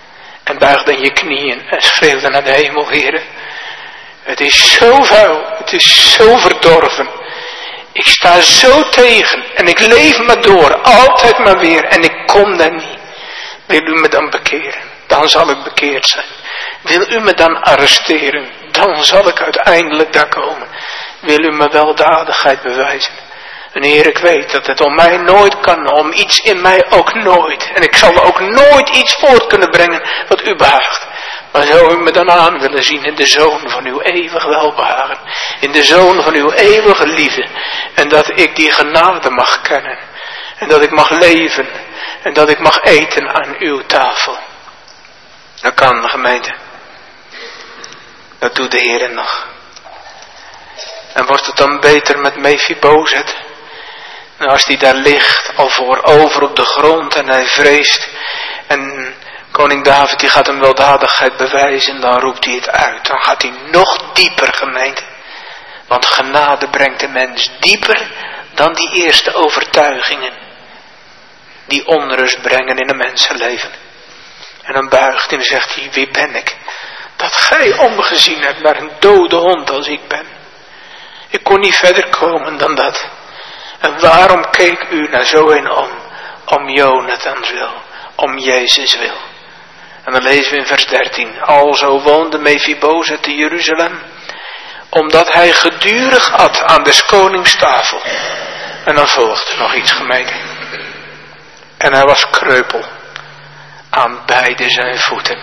[SPEAKER 1] En buigde je knieën en schreeuwde naar de hemel, Heere. Het is zo vuil, het is zo verdorven. Ik sta zo tegen en ik leef maar door, altijd maar weer en ik kom daar niet. Wil u me dan bekeren? Dan zal ik bekeerd zijn. Wil u me dan arresteren? Dan zal ik uiteindelijk daar komen. Wil u me weldadigheid bewijzen? En Heer, ik weet dat het om mij nooit kan, om iets in mij ook nooit. En ik zal ook nooit iets voort kunnen brengen wat u behaagt. Maar zou u me dan aan willen zien in de Zoon van uw eeuwig welbehagen. In de Zoon van uw eeuwige liefde. En dat ik die genade mag kennen. En dat ik mag leven. En dat ik mag eten aan uw tafel. Dat kan, gemeente. Dat doet de Heer nog. En wordt het dan beter met Mephibozet? Nou, als die daar ligt, al voorover op de grond en hij vreest. En koning David die gaat hem weldadigheid bewijzen, dan roept hij het uit. Dan gaat hij nog dieper, gemeente. Want genade brengt de mens dieper dan die eerste overtuigingen. Die onrust brengen in een mensenleven. En dan buigt hij en zegt hij, wie ben ik? Dat gij omgezien hebt naar een dode hond als ik ben. Ik kon niet verder komen dan dat. En waarom keek u naar zo een om? Om Jonathans wil. Om Jezus wil. En dan lezen we in vers 13. Alzo woonde Mephibozet te Jeruzalem. Omdat hij gedurig at aan des konings tafel. En dan volgt er nog iets, gemeente. En hij was kreupel. Aan beide zijn voeten.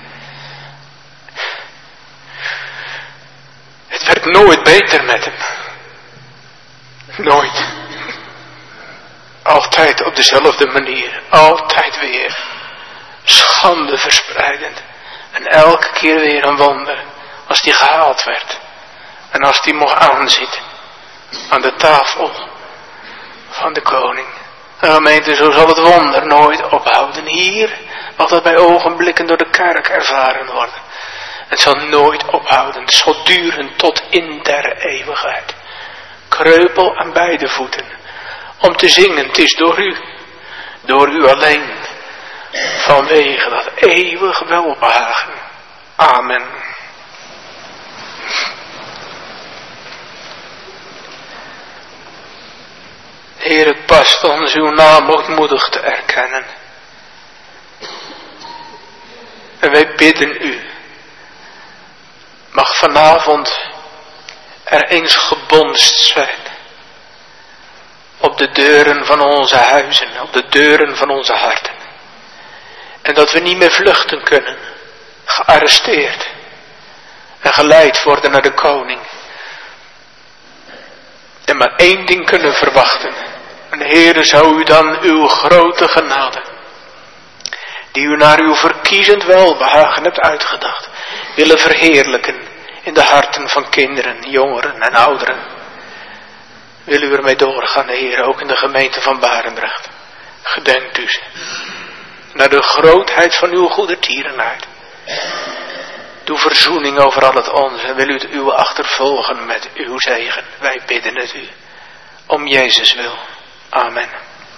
[SPEAKER 1] Het werd nooit beter met hem. Nooit. Altijd op dezelfde manier. Altijd weer. Schande verspreidend. En elke keer weer een wonder. Als die gehaald werd. En als die mocht aanzitten. Aan de tafel. Van de koning. En gemeente, zo zal het wonder nooit ophouden. Hier mag dat bij ogenblikken door de kerk ervaren worden. Het zal nooit ophouden. Het zal duren tot in der eeuwigheid. Kreupel aan beide voeten. Om te zingen, het is door u. Door u alleen. Vanwege dat eeuwig welbehagen. Amen. Heer, het past ons uw naam ootmoedig te erkennen. En wij bidden u. Mag vanavond er eens gebonst zijn. Op de deuren van onze huizen, op de deuren van onze harten. En dat we niet meer vluchten kunnen. Gearresteerd. En geleid worden naar de koning. En maar één ding kunnen verwachten. En Heere, zou u dan uw grote genade, die u naar uw verkiezend welbehagen hebt uitgedacht, willen verheerlijken in de harten van kinderen, jongeren en ouderen. Wil u ermee doorgaan, Heer, ook in de gemeente van Barendrecht. Gedenkt u ze. Naar de grootheid van uw goedertierenheid. Doe verzoening over al het onze. Wil u het uwe achtervolgen met uw zegen. Wij bidden het u. Om Jezus wil. Amen.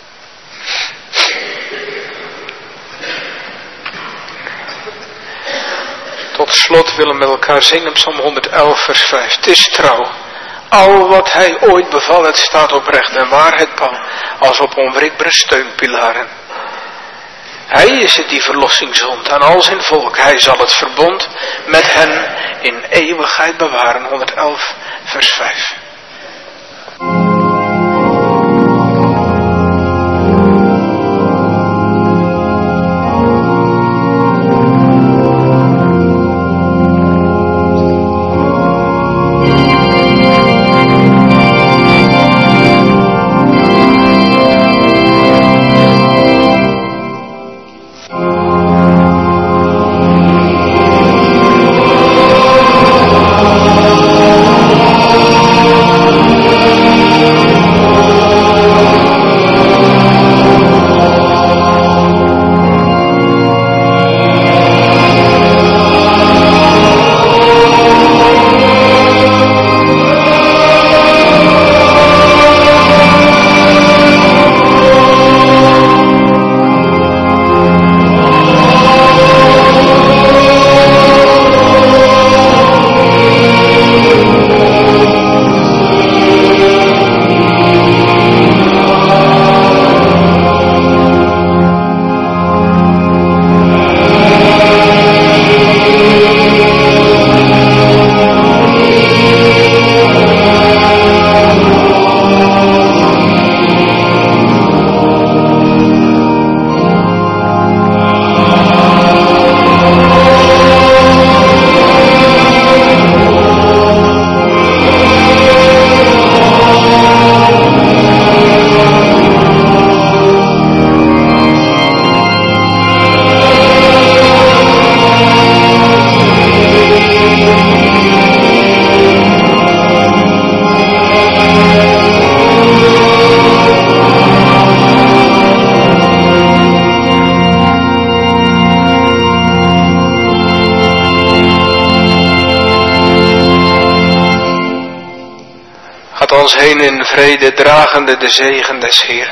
[SPEAKER 1] Tot slot willen we met elkaar zingen Psalm 111 vers 5. Het is trouw. Al wat hij ooit beval, het staat oprecht en waarheid pal, als op onwrikbare steunpilaren. Hij is het die verlossing zond aan al zijn volk. Hij zal het verbond met hen in eeuwigheid bewaren. 111 vers 5. ons heen in vrede, dragende de zegen des Heeren.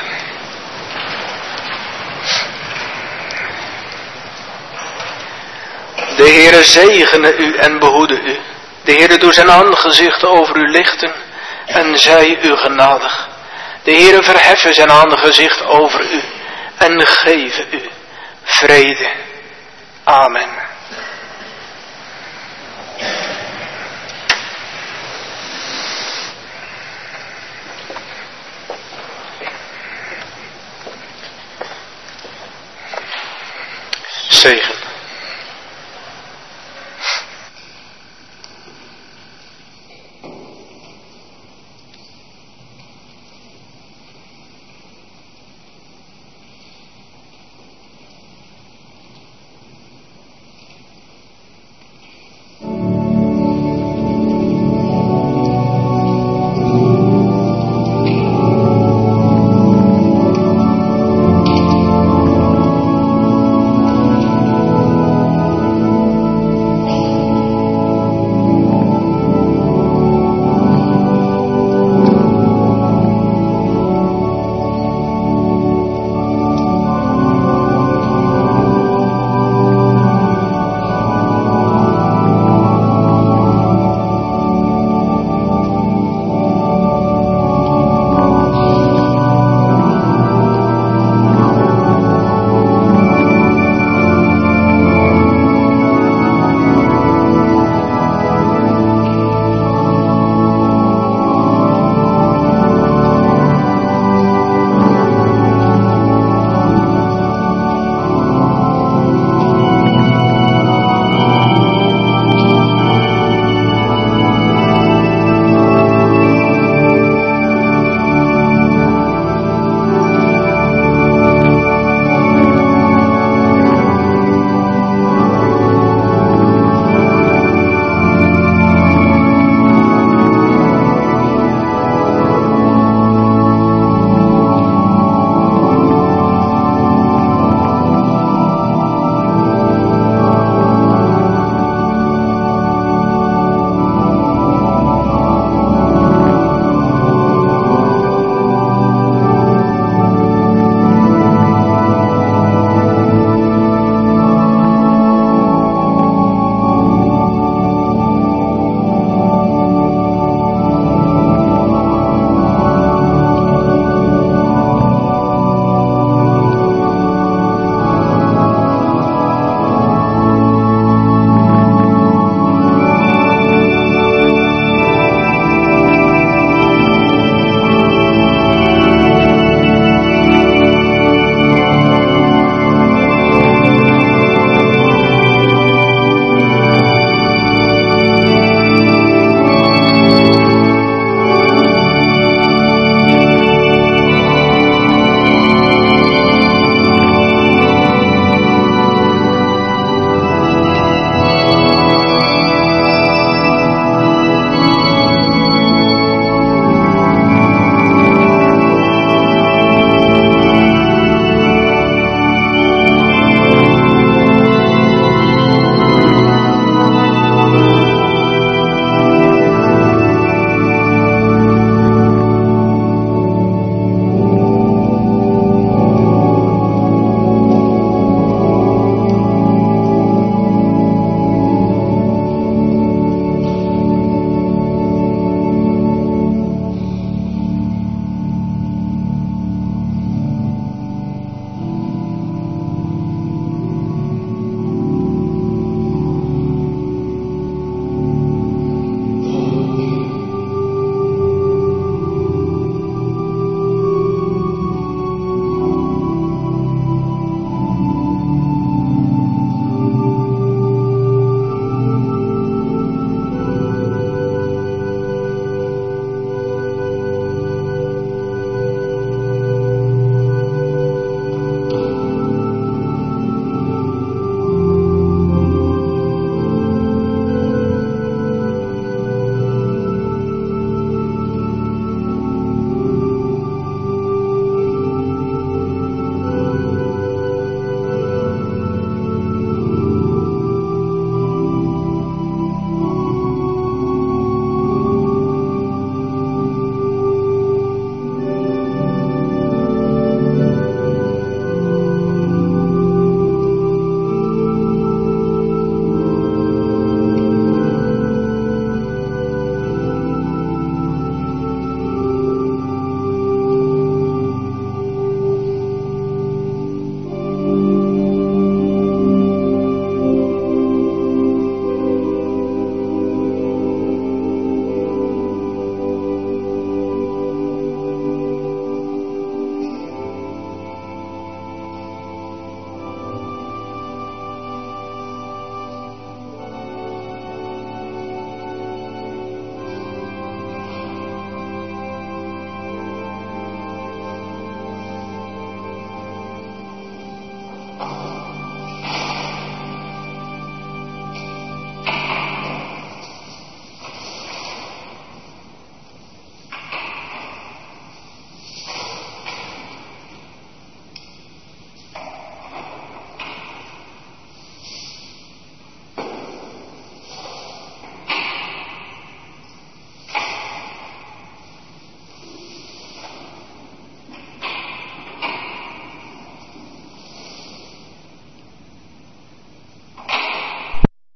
[SPEAKER 1] De Heere zegene u en behoede u. De Heere doet zijn aangezicht over u lichten en zij u genadig. De Heere verheffen zijn aangezicht over u en geven u vrede. Amen. Zegen.